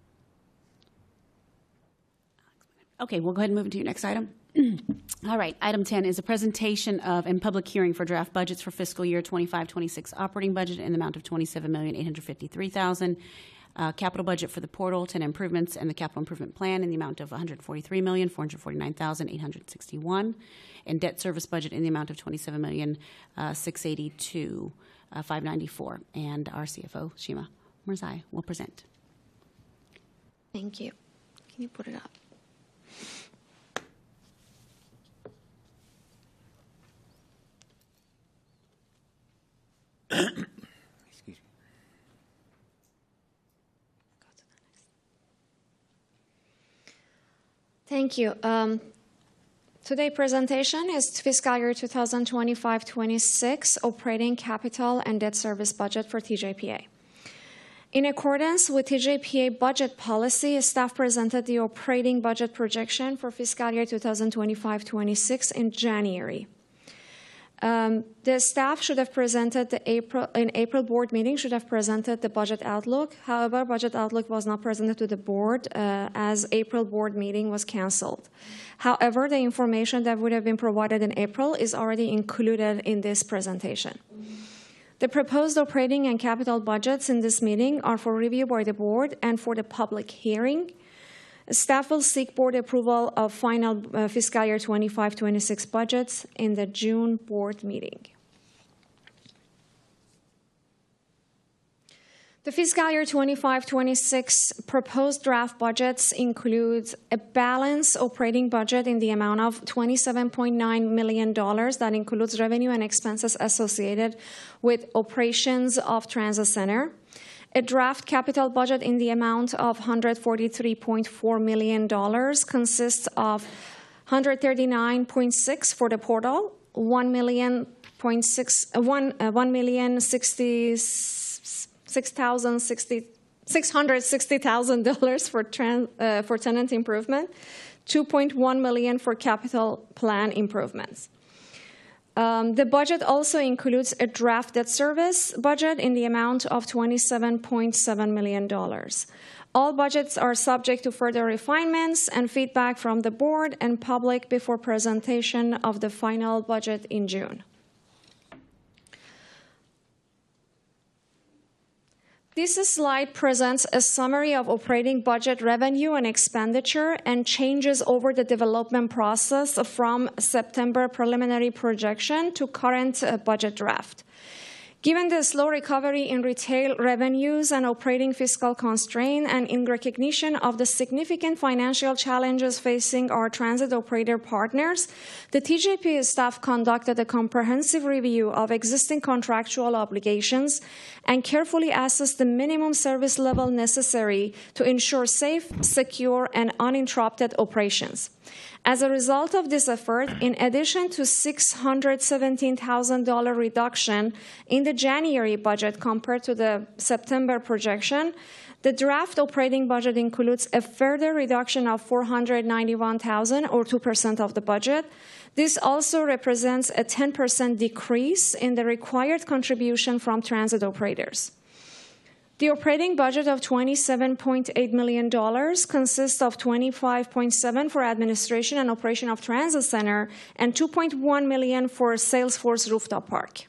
Okay, we'll go ahead and move into your next item. All right, item 10 is a presentation of and public hearing for draft budgets for fiscal year 25-26 operating budget in the amount of $27,853,000, capital budget for the portal, 10 improvements, and the capital improvement plan in the amount of $143,449,861, and debt service budget in the amount of $27,682,594. And our CFO, Shima Mirzai, will present. Thank you. Can you put it up? Excuse me. Thank you. Today's presentation is fiscal year 2025-26 operating capital and debt service budget for TJPA. In accordance with TJPA budget policy, staff presented the operating budget projection for fiscal year 2025-26 in January. The staff should have presented April board meeting should have presented the budget outlook. However, budget outlook was not presented to the board as April board meeting was canceled. However, the information that would have been provided in April is already included in this presentation. The proposed operating and capital budgets in this meeting are for review by the board and for the public hearing. Staff will seek board approval of final fiscal year 25-26 budgets in the June board meeting. The fiscal year 25-26 proposed draft budgets include a balanced operating budget in the amount of $27.9 million that includes revenue and expenses associated with operations of Transit Center. A draft capital budget in the amount of $143.4 million consists of $139.6 for the portal, $1,660,000 for tenant improvement, $2.1 million for capital plan improvements. The budget also includes a draft debt service budget in the amount of $27.7 million. All budgets are subject to further refinements and feedback from the board and public before presentation of the final budget in June. This slide presents a summary of operating budget revenue and expenditure and changes over the development process from September preliminary projection to current budget draft. Given the slow recovery in retail revenues and operating fiscal constraint, and in recognition of the significant financial challenges facing our transit operator partners, the TJPA staff conducted a comprehensive review of existing contractual obligations and carefully assessed the minimum service level necessary to ensure safe, secure, and uninterrupted operations. As a result of this effort, in addition to $617,000 reduction in the January budget compared to the September projection, the draft operating budget includes a further reduction of $491,000 or 2% of the budget. This also represents a 10% decrease in the required contribution from transit operators. The operating budget of $27.8 million consists of $25.7 million for administration and operation of Transit Center and $2.1 million for Salesforce Rooftop Park.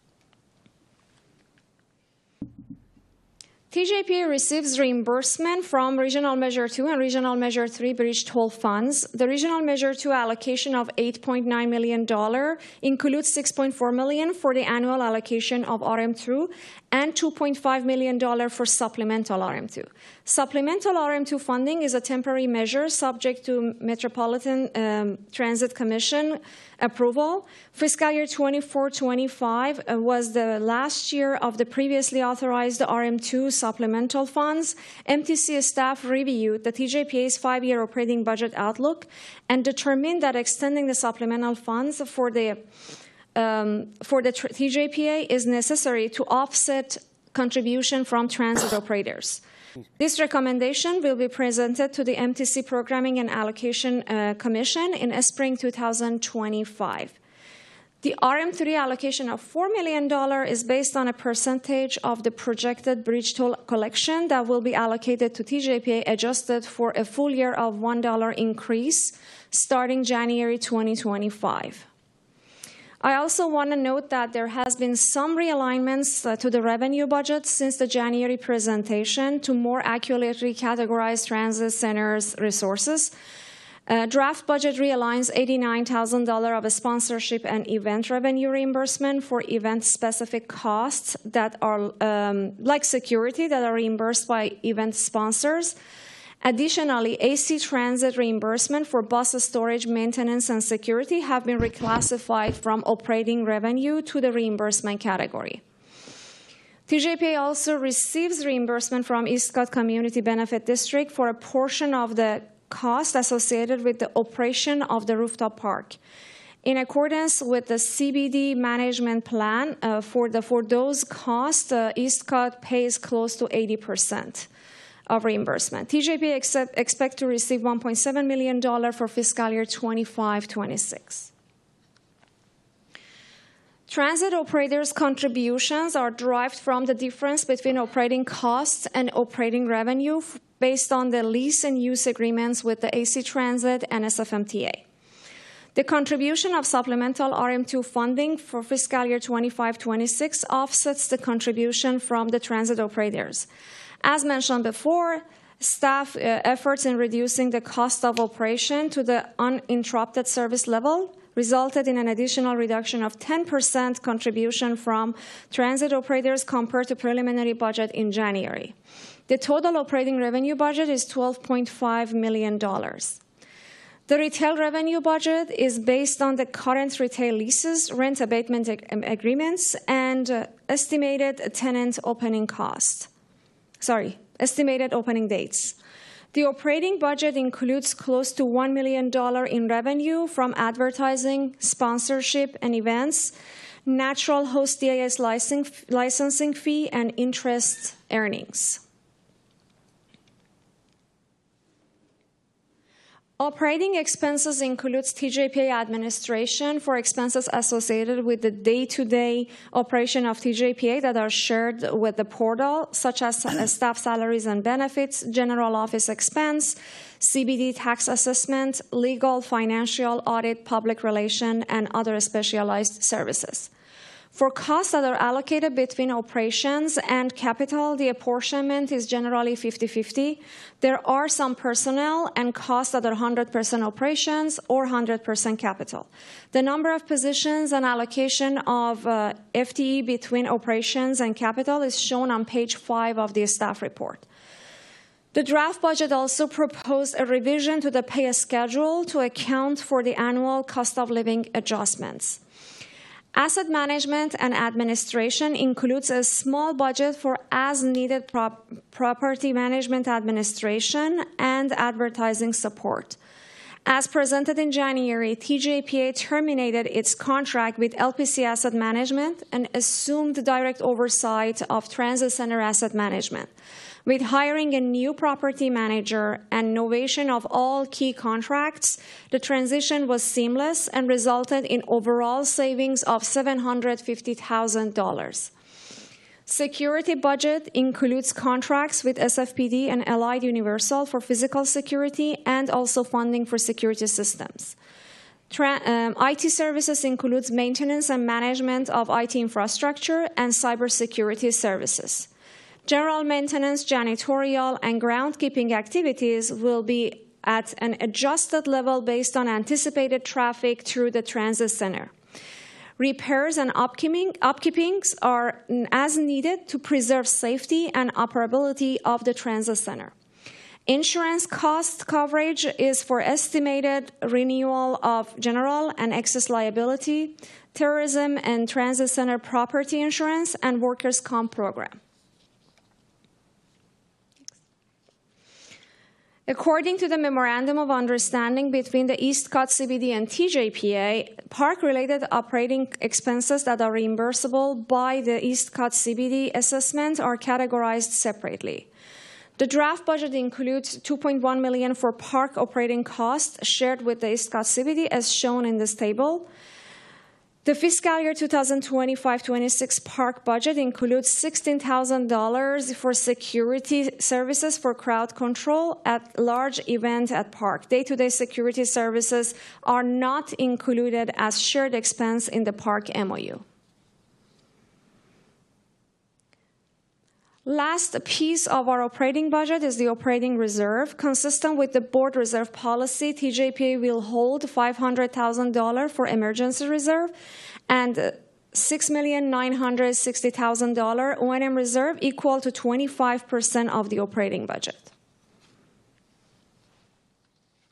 TJPA receives reimbursement from Regional Measure 2 and Regional Measure 3 bridge toll funds. The Regional Measure 2 allocation of $8.9 million includes $6.4 million for the annual allocation of RM2 and $2.5 million for supplemental RM2. Supplemental RM2 funding is a temporary measure subject to Metropolitan Transit Commission approval. Fiscal year 24-25 was the last year of the previously authorized RM2 supplemental funds. MTC staff reviewed the TJPA's 5-year operating budget outlook and determined that extending the supplemental funds for the TJPA is necessary to offset contribution from transit operators. This recommendation will be presented to the MTC Programming and Allocation Commission in spring 2025. The RM3 allocation of $4 million is based on a percentage of the projected bridge toll collection that will be allocated to TJPA, adjusted for a full year of $1 increase starting January 2025. I also want to note that there has been some realignments to the revenue budget since the January presentation to more accurately categorize transit centers' resources. Draft budget realigns $89,000 of a sponsorship and event revenue reimbursement for event-specific costs that are like security that are reimbursed by event sponsors. Additionally, AC Transit reimbursement for bus storage, maintenance, and security have been reclassified from operating revenue to the reimbursement category. TJPA also receives reimbursement from East Scott Community Benefit District for a portion of the costs associated with the operation of the rooftop park. In accordance with the CBD management plan, for those costs, EastCOT pays close to 80% of reimbursement. TJPA expect to receive $1.7 million for fiscal year 25-26. Transit operators' contributions are derived from the difference between operating costs and operating revenue based on the lease and use agreements with the AC Transit and SFMTA. The contribution of supplemental RM2 funding for fiscal year 25-26 offsets the contribution from the transit operators. As mentioned before, staff efforts in reducing the cost of operation to the uninterrupted service level resulted in an additional reduction of 10% contribution from transit operators compared to preliminary budget in January. The total operating revenue budget is $12.5 million. The retail revenue budget is based on the current retail leases, rent abatement agreements, and estimated opening dates. The operating budget includes close to $1 million in revenue from advertising, sponsorship, and events, natural host DAS licensing fee, and interest earnings. Operating expenses includes TJPA administration for expenses associated with the day-to-day operation of TJPA that are shared with the portal, such as staff salaries and benefits, general office expense, CBD tax assessment, legal, financial, audit, public relation, and other specialized services. For costs that are allocated between operations and capital, the apportionment is generally 50-50. There are some personnel and costs that are 100% operations or 100% capital. The number of positions and allocation of FTE between operations and capital is shown on page 5 of the staff report. The draft budget also proposed a revision to the pay schedule to account for the annual cost of living adjustments. Asset management and administration includes a small budget for as-needed property management administration and advertising support. As presented in January, TJPA terminated its contract with LPC Asset Management and assumed direct oversight of Transit Center Asset Management. With hiring a new property manager and novation of all key contracts, the transition was seamless and resulted in overall savings of $750,000. Security budget includes contracts with SFPD and Allied Universal for physical security and also funding for security systems. IT services includes maintenance and management of IT infrastructure and cybersecurity services. General maintenance, janitorial, and groundkeeping activities will be at an adjusted level based on anticipated traffic through the transit center. Repairs and upkeepings are as needed to preserve safety and operability of the transit center. Insurance cost coverage is for estimated renewal of general and excess liability, terrorism and transit center property insurance, and workers' comp program. According to the Memorandum of Understanding between the EastCOT CBD and TJPA, park-related operating expenses that are reimbursable by the EastCOT CBD assessment are categorized separately. The draft budget includes $2.1 million for park operating costs shared with the EastCOT CBD as shown in this table. The fiscal year 2025-26 park budget includes $16,000 for security services for crowd control at large event at park. Day-to-day security services are not included as shared expense in the park MOU. Last piece of our operating budget is the operating reserve. Consistent with the board reserve policy, TJPA will hold $500,000 for emergency reserve and $6,960,000 O&M reserve, equal to 25% of the operating budget.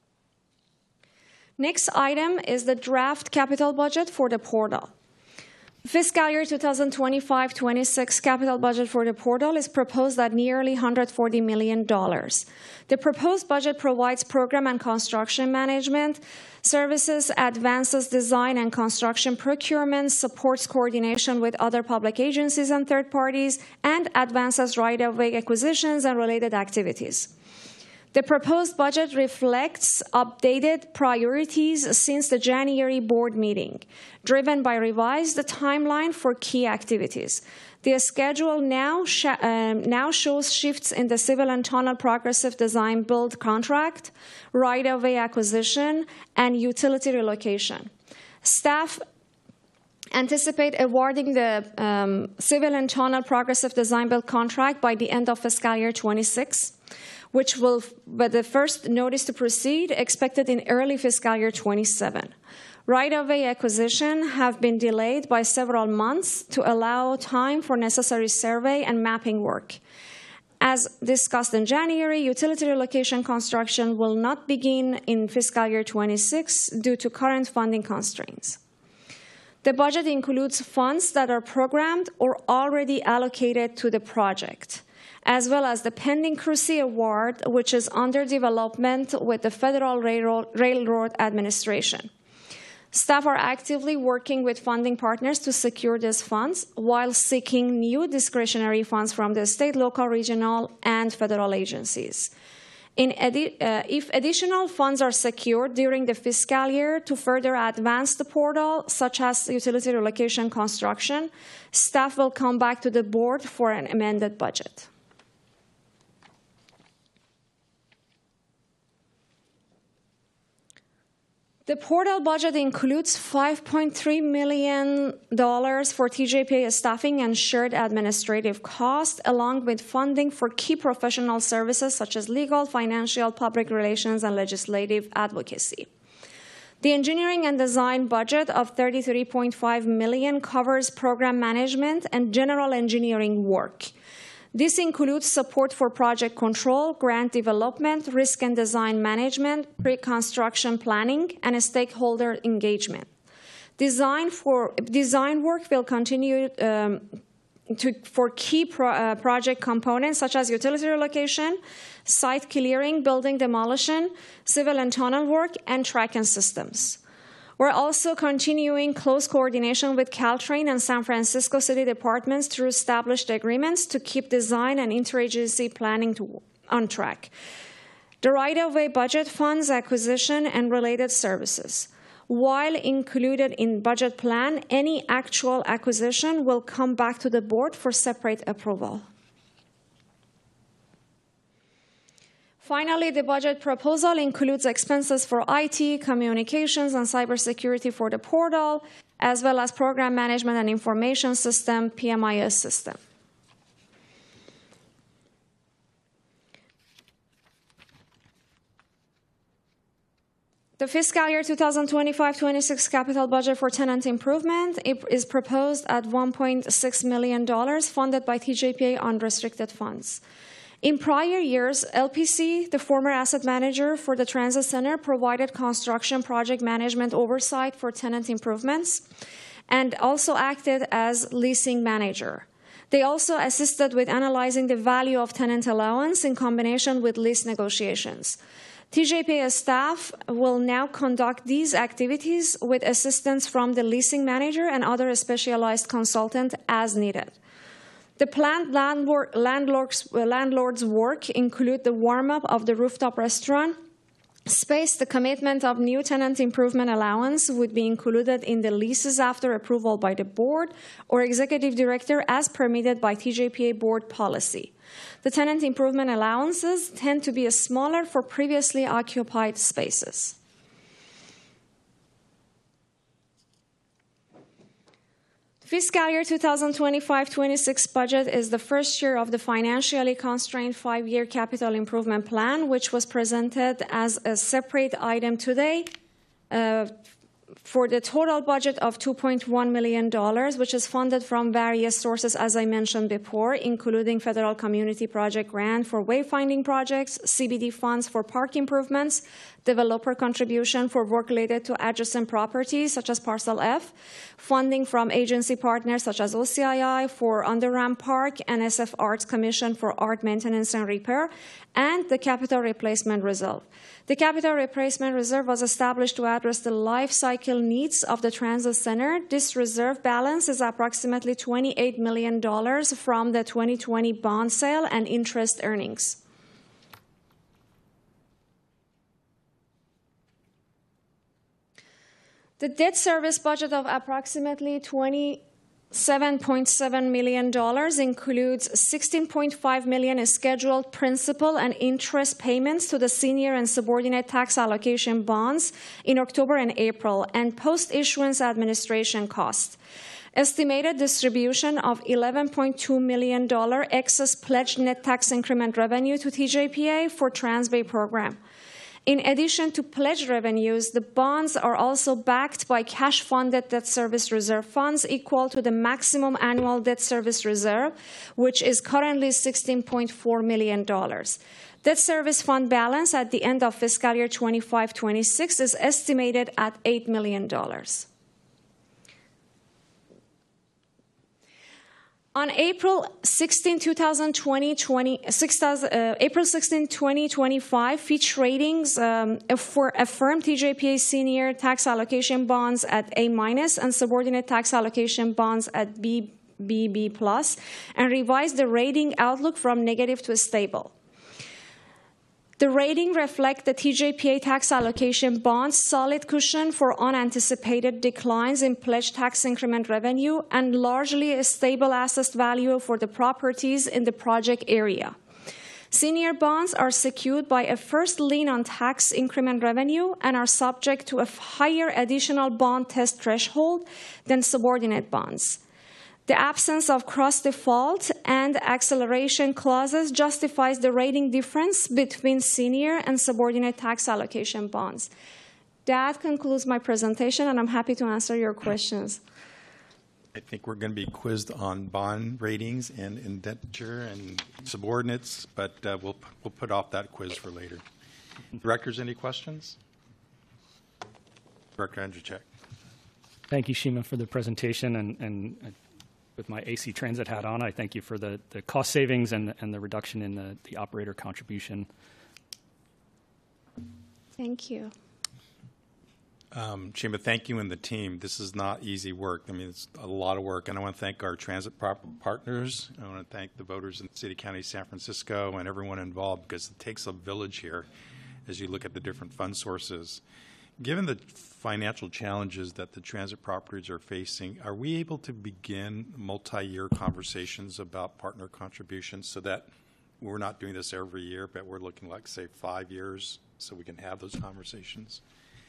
Next item is the draft capital budget for the portal. Fiscal year 2025-26 capital budget for the portal is proposed at nearly $140 million. The proposed budget provides program and construction management services, advances design and construction procurement, supports coordination with other public agencies and third parties, and advances right-of-way acquisitions and related activities. The proposed budget reflects updated priorities since the January board meeting, driven by revised timeline for key activities. The schedule now shows shifts in the civil and tunnel progressive design build contract, right-of-way acquisition, and utility relocation. Staff anticipate awarding the civil and tunnel progressive design build contract by the end of fiscal year 26. Which will, but the first notice to proceed expected in early fiscal year 27. Right-of-way acquisition have been delayed by several months to allow time for necessary survey and mapping work. As discussed in January, utility relocation construction will not begin in fiscal year 26 due to current funding constraints. The budget includes funds that are programmed or already allocated to the project, as well as the pending CRUCI award, which is under development with the Federal Railroad Administration. Staff are actively working with funding partners to secure these funds while seeking new discretionary funds from the state, local, regional, and federal agencies. If additional funds are secured during the fiscal year to further advance the portal, such as utility relocation construction, staff will come back to the board for an amended budget. The portal budget includes $5.3 million for TJPA staffing and shared administrative costs, along with funding for key professional services such as legal, financial, public relations, and legislative advocacy. The engineering and design budget of $33.5 million covers program management and general engineering work. This includes support for project control, grant development, risk and design management, pre-construction planning, and stakeholder engagement. Design work will continue for key project components such as utility relocation, site clearing, building demolition, civil and tunnel work, and tracking systems. We're also continuing close coordination with Caltrain and San Francisco City departments through established agreements to keep design and interagency planning on track. The right-of-way budget funds acquisition and related services. While included in budget plan, any actual acquisition will come back to the board for separate approval. Finally, the budget proposal includes expenses for IT, communications, and cybersecurity for the portal, as well as program management and information system, PMIS system. The fiscal year 2025-26 capital budget for tenant improvement is proposed at $1.6 million, funded by TJPA unrestricted funds. In prior years, LPC, the former asset manager for the Transit Center, provided construction project management oversight for tenant improvements and also acted as leasing manager. They also assisted with analyzing the value of tenant allowance in combination with lease negotiations. TJPA staff will now conduct these activities with assistance from the leasing manager and other specialized consultant as needed. The planned landlord's work include the warm-up of the rooftop restaurant space. The commitment of new tenant improvement allowance would be included in the leases after approval by the board or executive director as permitted by TJPA board policy. The tenant improvement allowances tend to be smaller for previously occupied spaces. Fiscal year 2025-26 budget is the first year of the financially constrained 5-year capital improvement plan, which was presented as a separate item today for the total budget of $2.1 million, which is funded from various sources, as I mentioned before, including federal community project grant for wayfinding projects, CBD funds for park improvements, developer contribution for work related to adjacent properties, such as Parcel F, funding from agency partners such as OCII for Underramp Park, and SF Arts Commission for art maintenance and repair, and the Capital Replacement Reserve. The Capital Replacement Reserve was established to address the life cycle needs of the transit center. This reserve balance is approximately $28 million from the 2020 bond sale and interest earnings. The debt service budget of approximately $27.7 million includes $16.5 million in scheduled principal and interest payments to the senior and subordinate tax allocation bonds in October and April, and post-issuance administration costs. Estimated distribution of $11.2 million excess pledged net tax increment revenue to TJPA for Transbay program. In addition to pledged revenues, the bonds are also backed by cash-funded debt service reserve funds equal to the maximum annual debt service reserve, which is currently $16.4 million. Debt service fund balance at the end of fiscal year 25-26 is estimated at $8 million. On April 16, 2025, Fitch Ratings affirmed TJPA senior tax allocation bonds at A- and subordinate tax allocation bonds at BB+, and revised the rating outlook from negative to stable. The rating reflects the TJPA tax allocation bonds' solid cushion for unanticipated declines in pledged tax increment revenue and largely a stable asset value for the properties in the project area. Senior bonds are secured by a first lien on tax increment revenue and are subject to a higher additional bond test threshold than subordinate bonds. The absence of cross-default and acceleration clauses justifies the rating difference between senior and subordinate tax allocation bonds. That concludes my presentation, and I'm happy to answer your questions. I think we're going to be quizzed on bond ratings and indenture and subordinates, but we'll put off that quiz for later. Directors, any questions? Director Andrzejczyk. Thank you, Shima, for the presentation, and with my AC Transit hat on, I thank you for the cost savings and the reduction in the operator contribution. Thank you. Shima, thank you and the team. This is not easy work. I mean, it's a lot of work, and I want to thank our transit partners. I want to thank the voters in the City, County, San Francisco, and everyone involved, because it takes a village here as you look at the different fund sources. Given the financial challenges that the transit properties are facing, are we able to begin multi-year conversations about partner contributions so that we're not doing this every year, but we're looking like, say, 5 years so we can have those conversations?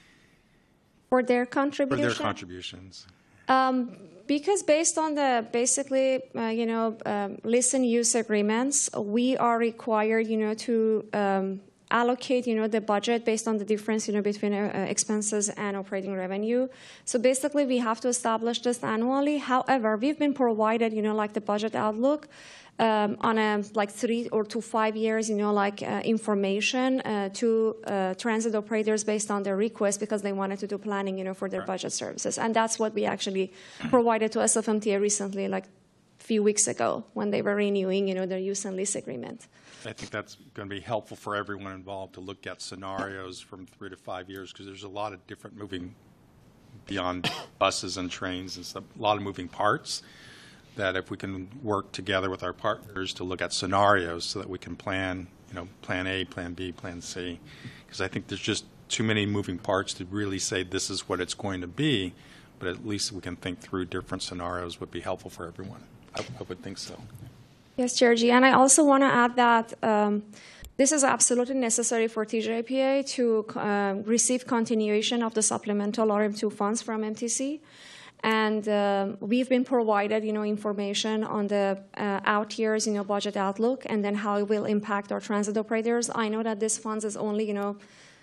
For their contribution? For their contributions. Because based on the basically, lease and use agreements, we are required, to allocate, the budget based on the difference, between expenses and operating revenue. So basically, we have to establish this annually. However, we've been provided, like the budget outlook on a 3 or 5 years, information to transit operators based on their request because they wanted to do planning, for their budget services. And that's what we actually provided to SFMTA recently, like a few weeks ago when they were renewing, their use and lease agreement. I think that's going to be helpful for everyone involved to look at scenarios from 3 to 5 years, because there's a lot of different moving, beyond buses and trains and stuff, a lot of moving parts, that if we can work together with our partners to look at scenarios so that we can plan, plan A, plan B, plan C, because I think there's just too many moving parts to really say this is what it's going to be, but at least we can think through different scenarios would be helpful for everyone. I would think so. Yes, Chair G. And I also want to add that this is absolutely necessary for TJPA to receive continuation of the supplemental RM2 funds from MTC. And we've been provided, information on the out years, budget outlook, and then how it will impact our transit operators. I know that this funds is only,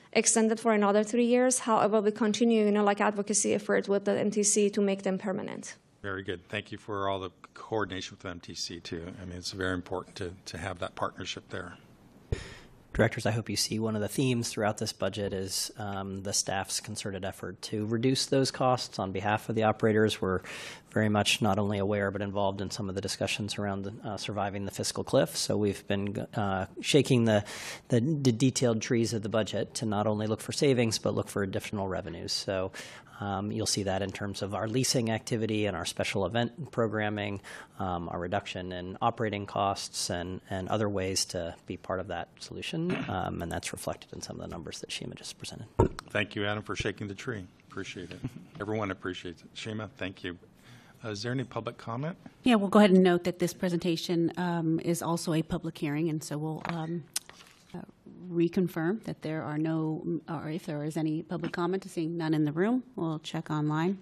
extended for another 3 years. However, we continue, like advocacy effort with the MTC to make them permanent. Very good. Thank you for all the coordination with the MTC, too. I mean, it's very important to have that partnership there. Directors, I hope you see one of the themes throughout this budget is the staff's concerted effort to reduce those costs on behalf of the operators. We're very much not only aware but involved in some of the discussions around surviving the fiscal cliff. So we've been shaking the detailed trees of the budget to not only look for savings but look for additional revenues. So you'll see that in terms of our leasing activity and our special event programming, our reduction in operating costs, and other ways to be part of that solution. And that's reflected in some of the numbers that Shima just presented. Thank you, Adam, for shaking the tree. Appreciate it. Everyone appreciates it. Shima, thank you. Is there any public comment? Yeah, we'll go ahead and note that this presentation is also a public hearing, and so we'll reconfirm that there are no, or if there is any public comment. Seeing none in the room, we'll check online.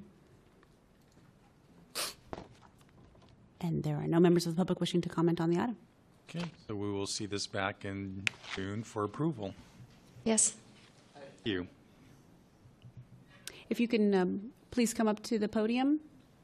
And there are no members of the public wishing to comment on the item. Okay, so we will see this back in June for approval. Yes. Thank you. If you can please come up to the podium,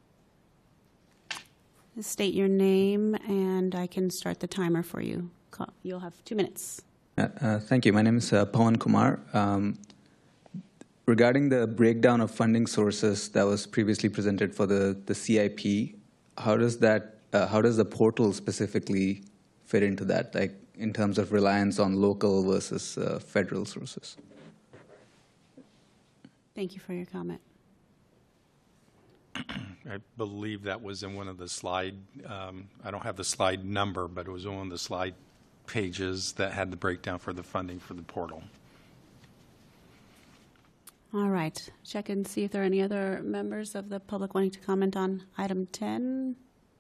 state your name, and I can start the timer for you. You'll have 2 minutes. Thank you. My name is Pawan Kumar. Regarding the breakdown of funding sources that was previously presented for the CIP, how does the portal specifically fit into that, like in terms of reliance on local versus federal sources? Thank you for your comment. I believe that was in one of the slide, I don't have the slide number, but it was on the slide pages that had the breakdown for the funding for the portal. All right. Check and see if there are any other members of the public wanting to comment on item 10.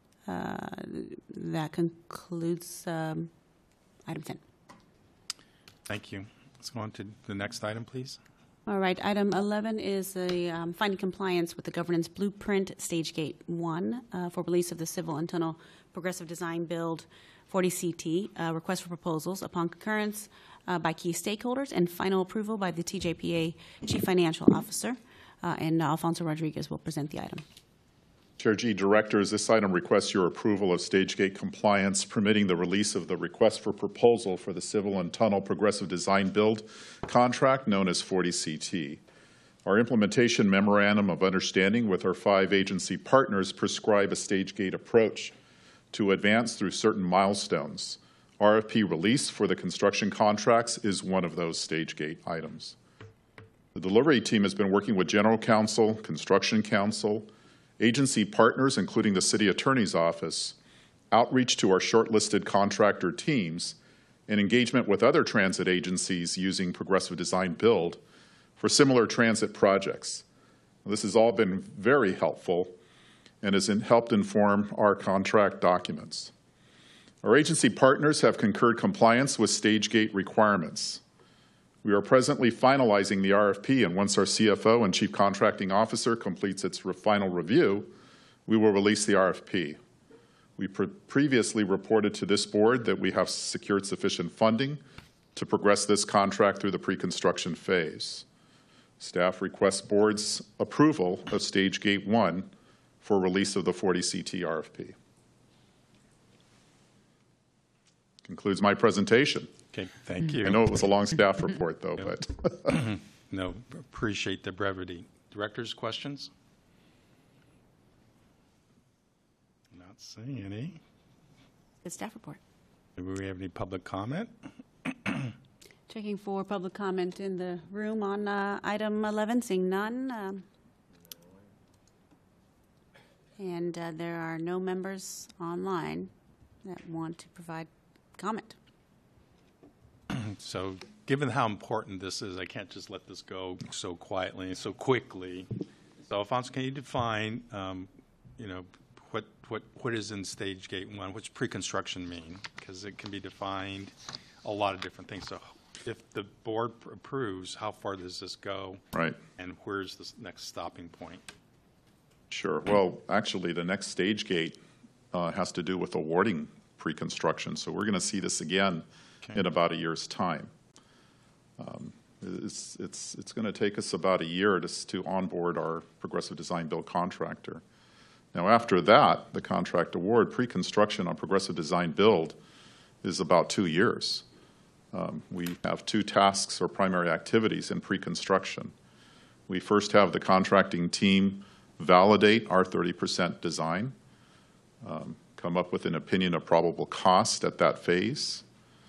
That concludes item 10. Thank you. Let's go on to the next item, please. All right. Item 11 is the finding compliance with the governance blueprint, Stage Gate 1, for release of the Civil and Tunnel Progressive Design Build 40CT, request for proposals upon concurrence by key stakeholders and final approval by the TJPA Chief Financial Officer. And Alfonso Rodriguez will present the item. Chair G, Directors, this item requests your approval of Stage Gate compliance, permitting the release of the request for proposal for the Civil and Tunnel Progressive Design Build contract known as 40CT. Our implementation memorandum of understanding with our 5 agency partners prescribe a Stage Gate approach to advance through certain milestones. RFP release for the construction contracts is one of those Stage Gate items. The delivery team has been working with General Counsel, Construction Council, agency partners, including the City Attorney's Office, outreach to our shortlisted contractor teams, and engagement with other transit agencies using Progressive Design Build for similar transit projects. This has all been very helpful and has helped inform our contract documents. Our agency partners have concurred compliance with Stage Gate requirements. We are presently finalizing the RFP, and once our CFO and Chief Contracting Officer completes its final review, we will release the RFP. We previously reported to this board that we have secured sufficient funding to progress this contract through the pre-construction phase. Staff requests board's approval of Stage Gate 1 for release of the 40CT RFP. Concludes my presentation. Okay, thank you. I know it was a long staff report, though, but. No, appreciate the brevity. Directors, questions? Not seeing any. Good staff report. Do we have any public comment? Checking for public comment in the room on item 11, seeing none. And there are no members online that want to provide comment. So given how important this is, I can't just let this go so quietly and so quickly. So Alfonso, can you define, what is in Stage Gate 1? What's pre-construction mean? Because it can be defined a lot of different things. So if the board approves, how far does this go? Right. And where's the next stopping point? Sure. Well, actually, the next Stage Gate has to do with awarding pre-construction. So we're going to see this again in about a year's time. it's going to take us about a year to onboard our progressive design build contractor. Now, after that, the contract award, pre-construction on progressive design build is about 2 years. We have 2 tasks or primary activities in pre-construction. We first have the contracting team validate our 30% design, come up with an opinion of probable cost at that phase.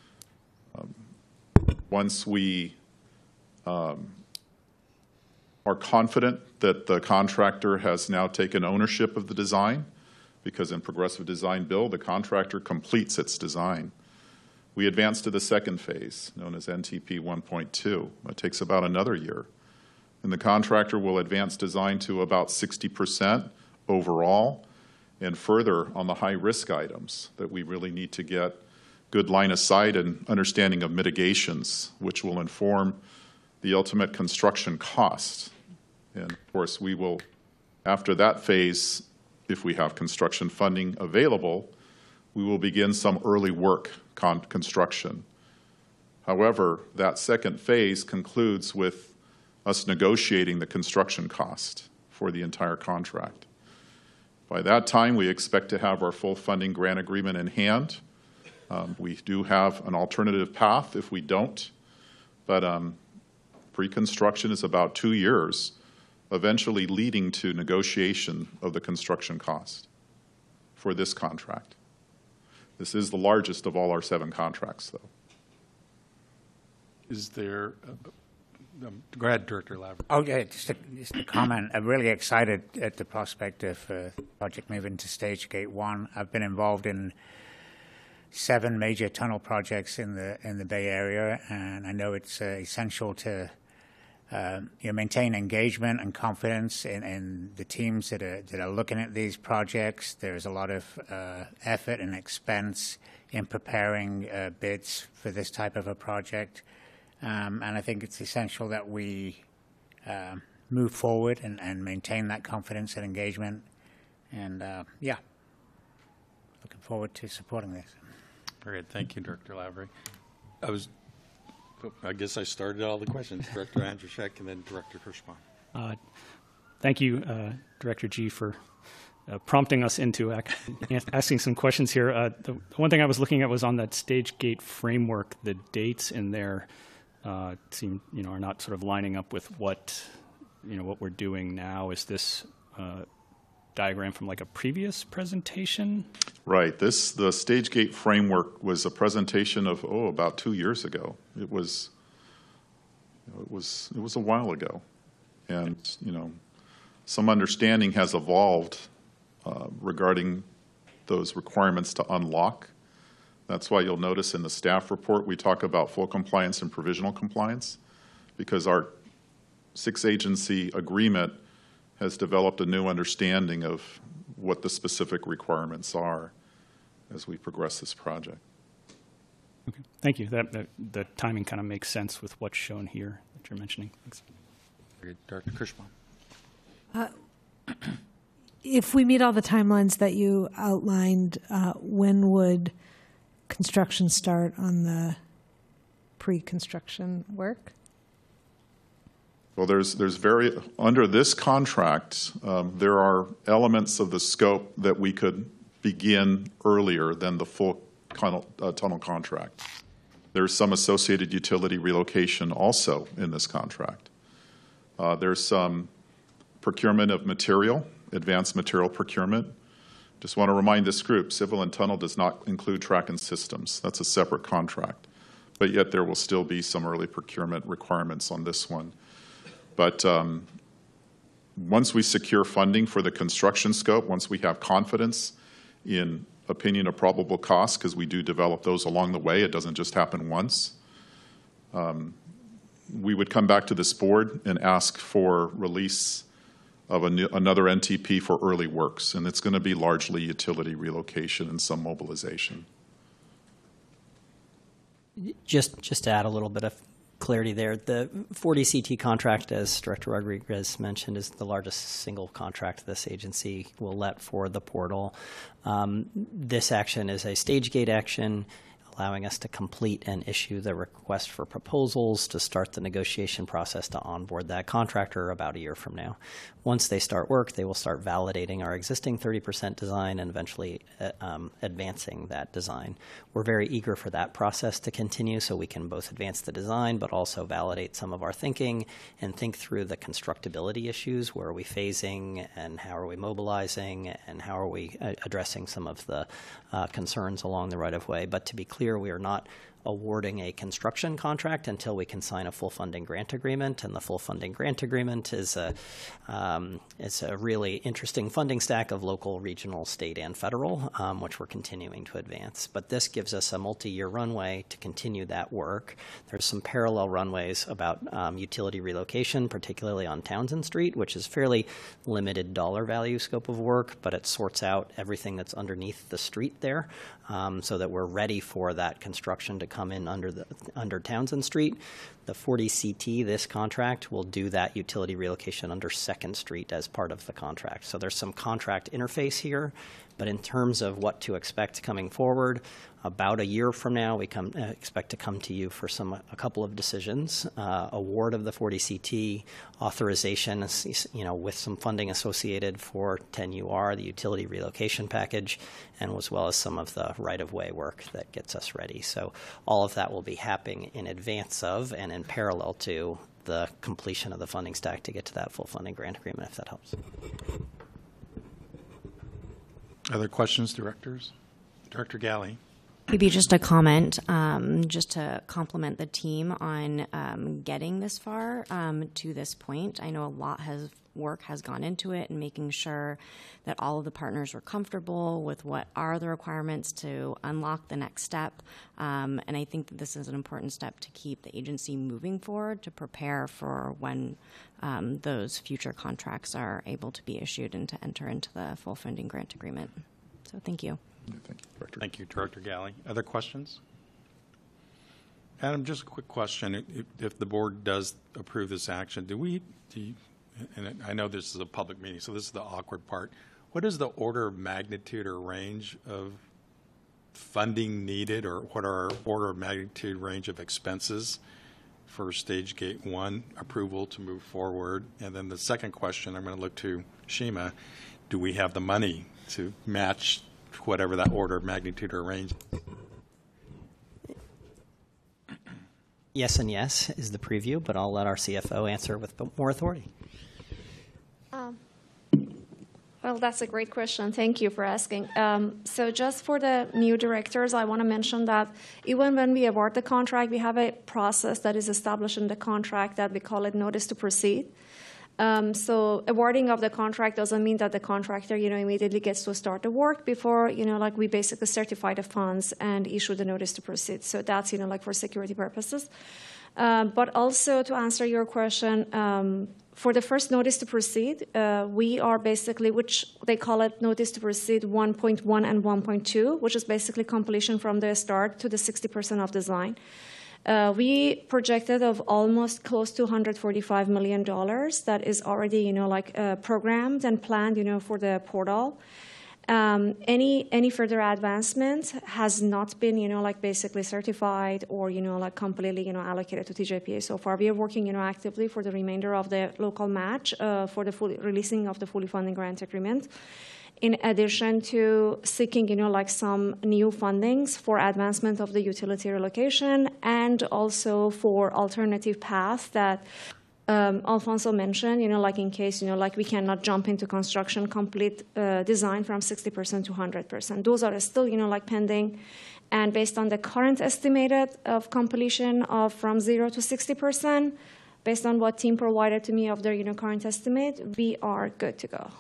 Once we are confident that the contractor has now taken ownership of the design, because in progressive design build, the contractor completes its design, we advance to the second phase, known as NTP 1.2. It takes about another year. And the contractor will advance design to about 60% overall, and further on the high-risk items that we really need to get good line of sight and understanding of mitigations, which will inform the ultimate construction cost. And of course, we will, after that phase, if we have construction funding available, we will begin some early work construction. However, that second phase concludes with us negotiating the construction cost for the entire contract. By that time, we expect to have our full funding grant agreement in hand. We do have an alternative path if we don't, but pre-construction is about 2 years, eventually leading to negotiation of the construction cost for this contract. This is the largest of all our 7 contracts, though. Is there, go ahead, Director Lavery. Oh, yeah, just a comment. I'm really excited at the prospect of the project moving to Stage Gate 1. I've been involved in 7 major tunnel projects in the Bay Area, and I know it's essential to maintain engagement and confidence in the teams that are looking at these projects. There's a lot of effort and expense in preparing bids for this type of a project, and I think it's essential that we move forward and maintain that confidence and engagement. And yeah, looking forward to supporting this. Very good. Thank you, Director Lavery. I guess I started all the questions. Director Andruszek and then Director Hirschman. Thank you, Director G, for prompting us into asking some questions here. The one thing I was looking at was on that Stage Gate framework. The dates in there seem, are not sort of lining up with what we're doing now. Is this diagram from like a previous presentation? Right. The Stage Gate framework was a presentation of about 2 years ago. It was a while ago, and some understanding has evolved regarding those requirements to unlock. That's why you'll notice in the staff report we talk about full compliance and provisional compliance, because our 6-agency agreement has developed a new understanding of what the specific requirements are as we progress this project. Okay, thank you. The timing kind of makes sense with what's shown here that you're mentioning. Thanks. Dr. Kirschbaum. If we meet all the timelines that you outlined, when would construction start on the pre-construction work? Well, under this contract, there are elements of the scope that we could begin earlier than the full tunnel contract. There's some associated utility relocation also in this contract. There's some procurement of material, advanced material procurement. Just want to remind this group, civil and tunnel does not include track and systems. That's a separate contract. But yet there will still be some early procurement requirements on this one. But once we secure funding for the construction scope, once we have confidence in opinion of probable cost, because we do develop those along the way, it doesn't just happen once, we would come back to this board and ask for release of another NTP for early works, and it's going to be largely utility relocation and some mobilization. Just to add a little bit of clarity there, the 40CT contract, as Director Rodriguez mentioned, is the largest single contract this agency will let for the portal. This action is a stage gate action. allowing us to complete and issue the request for proposals to start the negotiation process to onboard that contractor about a year from now. Once they start work, they will start validating our existing 30% design and eventually advancing that design. We're very eager for that process to continue so we can both advance the design but also validate some of our thinking and think through the constructability issues. Where are we phasing and how are we mobilizing and how are we addressing some of the concerns along the right-of-way. But to be clear, we are not awarding a construction contract until we can sign a full funding grant agreement, and the full funding grant agreement is it's a really interesting funding stack of local, regional, state, and federal, which we're continuing to advance. But this gives us a multi-year runway to continue that work. There's some parallel runways about utility relocation, particularly on Townsend Street, which is fairly limited dollar value scope of work, but it sorts out everything that's underneath the street there, so that we're ready for that construction to come in under Townsend Street. The 40CT, this contract, will do that utility relocation under 2nd Street as part of the contract. So there's some contract interface here, but in terms of what to expect coming forward, about a year from now, we expect to come to you for a couple of decisions: award of the 40CT, authorization, with some funding associated for 10UR, the utility relocation package, and as well as some of the right-of-way work that gets us ready. So all of that will be happening in advance of and in parallel to the completion of the funding stack to get to that full funding grant agreement, if that helps. Other questions, directors? Director Galley. Maybe just a comment, just to compliment the team on getting this far to this point. I know a lot work has gone into it and making sure that all of the partners were comfortable with what are the requirements to unlock the next step. And I think that this is an important step to keep the agency moving forward to prepare for when those future contracts are able to be issued and to enter into the full funding grant agreement. So thank you. Thank you, Director. Thank you, Director Galley. Other questions? Adam, just a quick question. If the board does approve this action, and I know this is a public meeting, so this is the awkward part. What is the order of magnitude or range of funding needed, or what are our order of magnitude range of expenses for Stage Gate 1 approval to move forward? And then the second question, I'm going to look to Shima. Do we have the money to match whatever that order of magnitude or range? Yes and yes is the preview, but I'll let our CFO answer with more authority. Well, that's a great question. Thank you for asking. So just for the new directors, I want to mention that even when we award the contract, we have a process that is established in the contract that we call it notice to proceed. So awarding of the contract doesn't mean that the contractor, immediately gets to start the work before, we basically certify the funds and issue the notice to proceed. So that's, for security purposes. But also to answer your question, for the first notice to proceed, we are basically, which they call it notice to proceed 1.1 and 1.2, which is basically completion from the start to the 60% of design. We projected of almost close to $145 million that is already, programmed and planned, for the portal. Any further advancement has not been, basically certified or, completely, allocated to TJPA so far. We are working, actively for the remainder of the local match for the full releasing of the fully funding grant agreement. In addition to seeking, some new fundings for advancement of the utility relocation and also for alternative paths that Alfonso mentioned, in case, we cannot jump into construction, complete design from 60% to 100%. Those are still, pending. And based on the current estimated of completion of from 0 to 60%, based on what team provided to me of their, current estimate, we are good to go.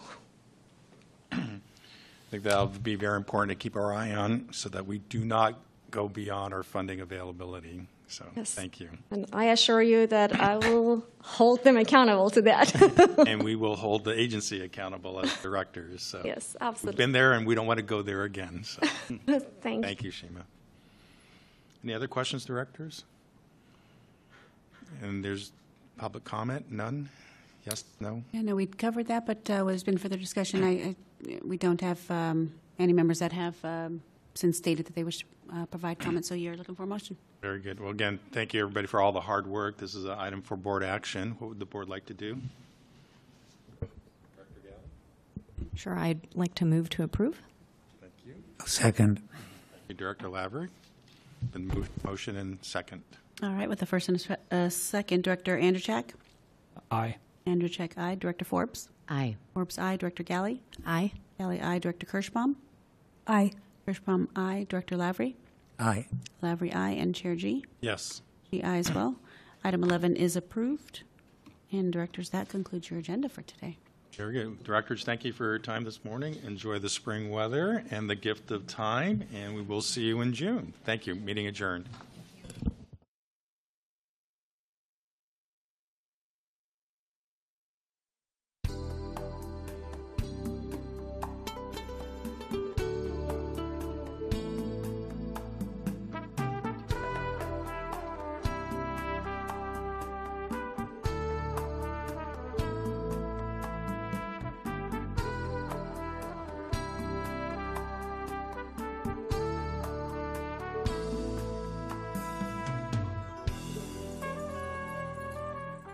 I think that'll be very important to keep our eye on so that we do not go beyond our funding availability. So yes. Thank you. And I assure you that I will hold them accountable to that. And we will hold the agency accountable as directors. So yes, absolutely. We've been there and we don't want to go there again. So Thank you, Shima. Any other questions, directors? And there's public comment? None? Yes? No? Yeah, no, we covered that, but there's been further discussion. We don't have any members that have since stated that they wish to provide comments, so you're looking for a motion. Very good. Well, again, thank you, everybody, for all the hard work. This is an item for board action. What would the board like to do? Sure, I'd like to move to approve. Thank you. Second. Thank you, Director Lavery. Been moved, motion, and second. All right, with the first and a second, Director Andrzejczyk? Aye. Andrzejczyk, aye. Director Forbes? Aye. Forbes, aye. Director Galley? Aye. Galley, aye. Director Kirschbaum? Aye. Kirschbaum, aye. Director Lavery? Aye. Lavery, aye. And Chair G? Yes. G, aye as well. Item 11 is approved. And Directors, that concludes your agenda for today. Very good. Directors, thank you for your time this morning. Enjoy the spring weather and the gift of time, and we will see you in June. Thank you. Meeting adjourned.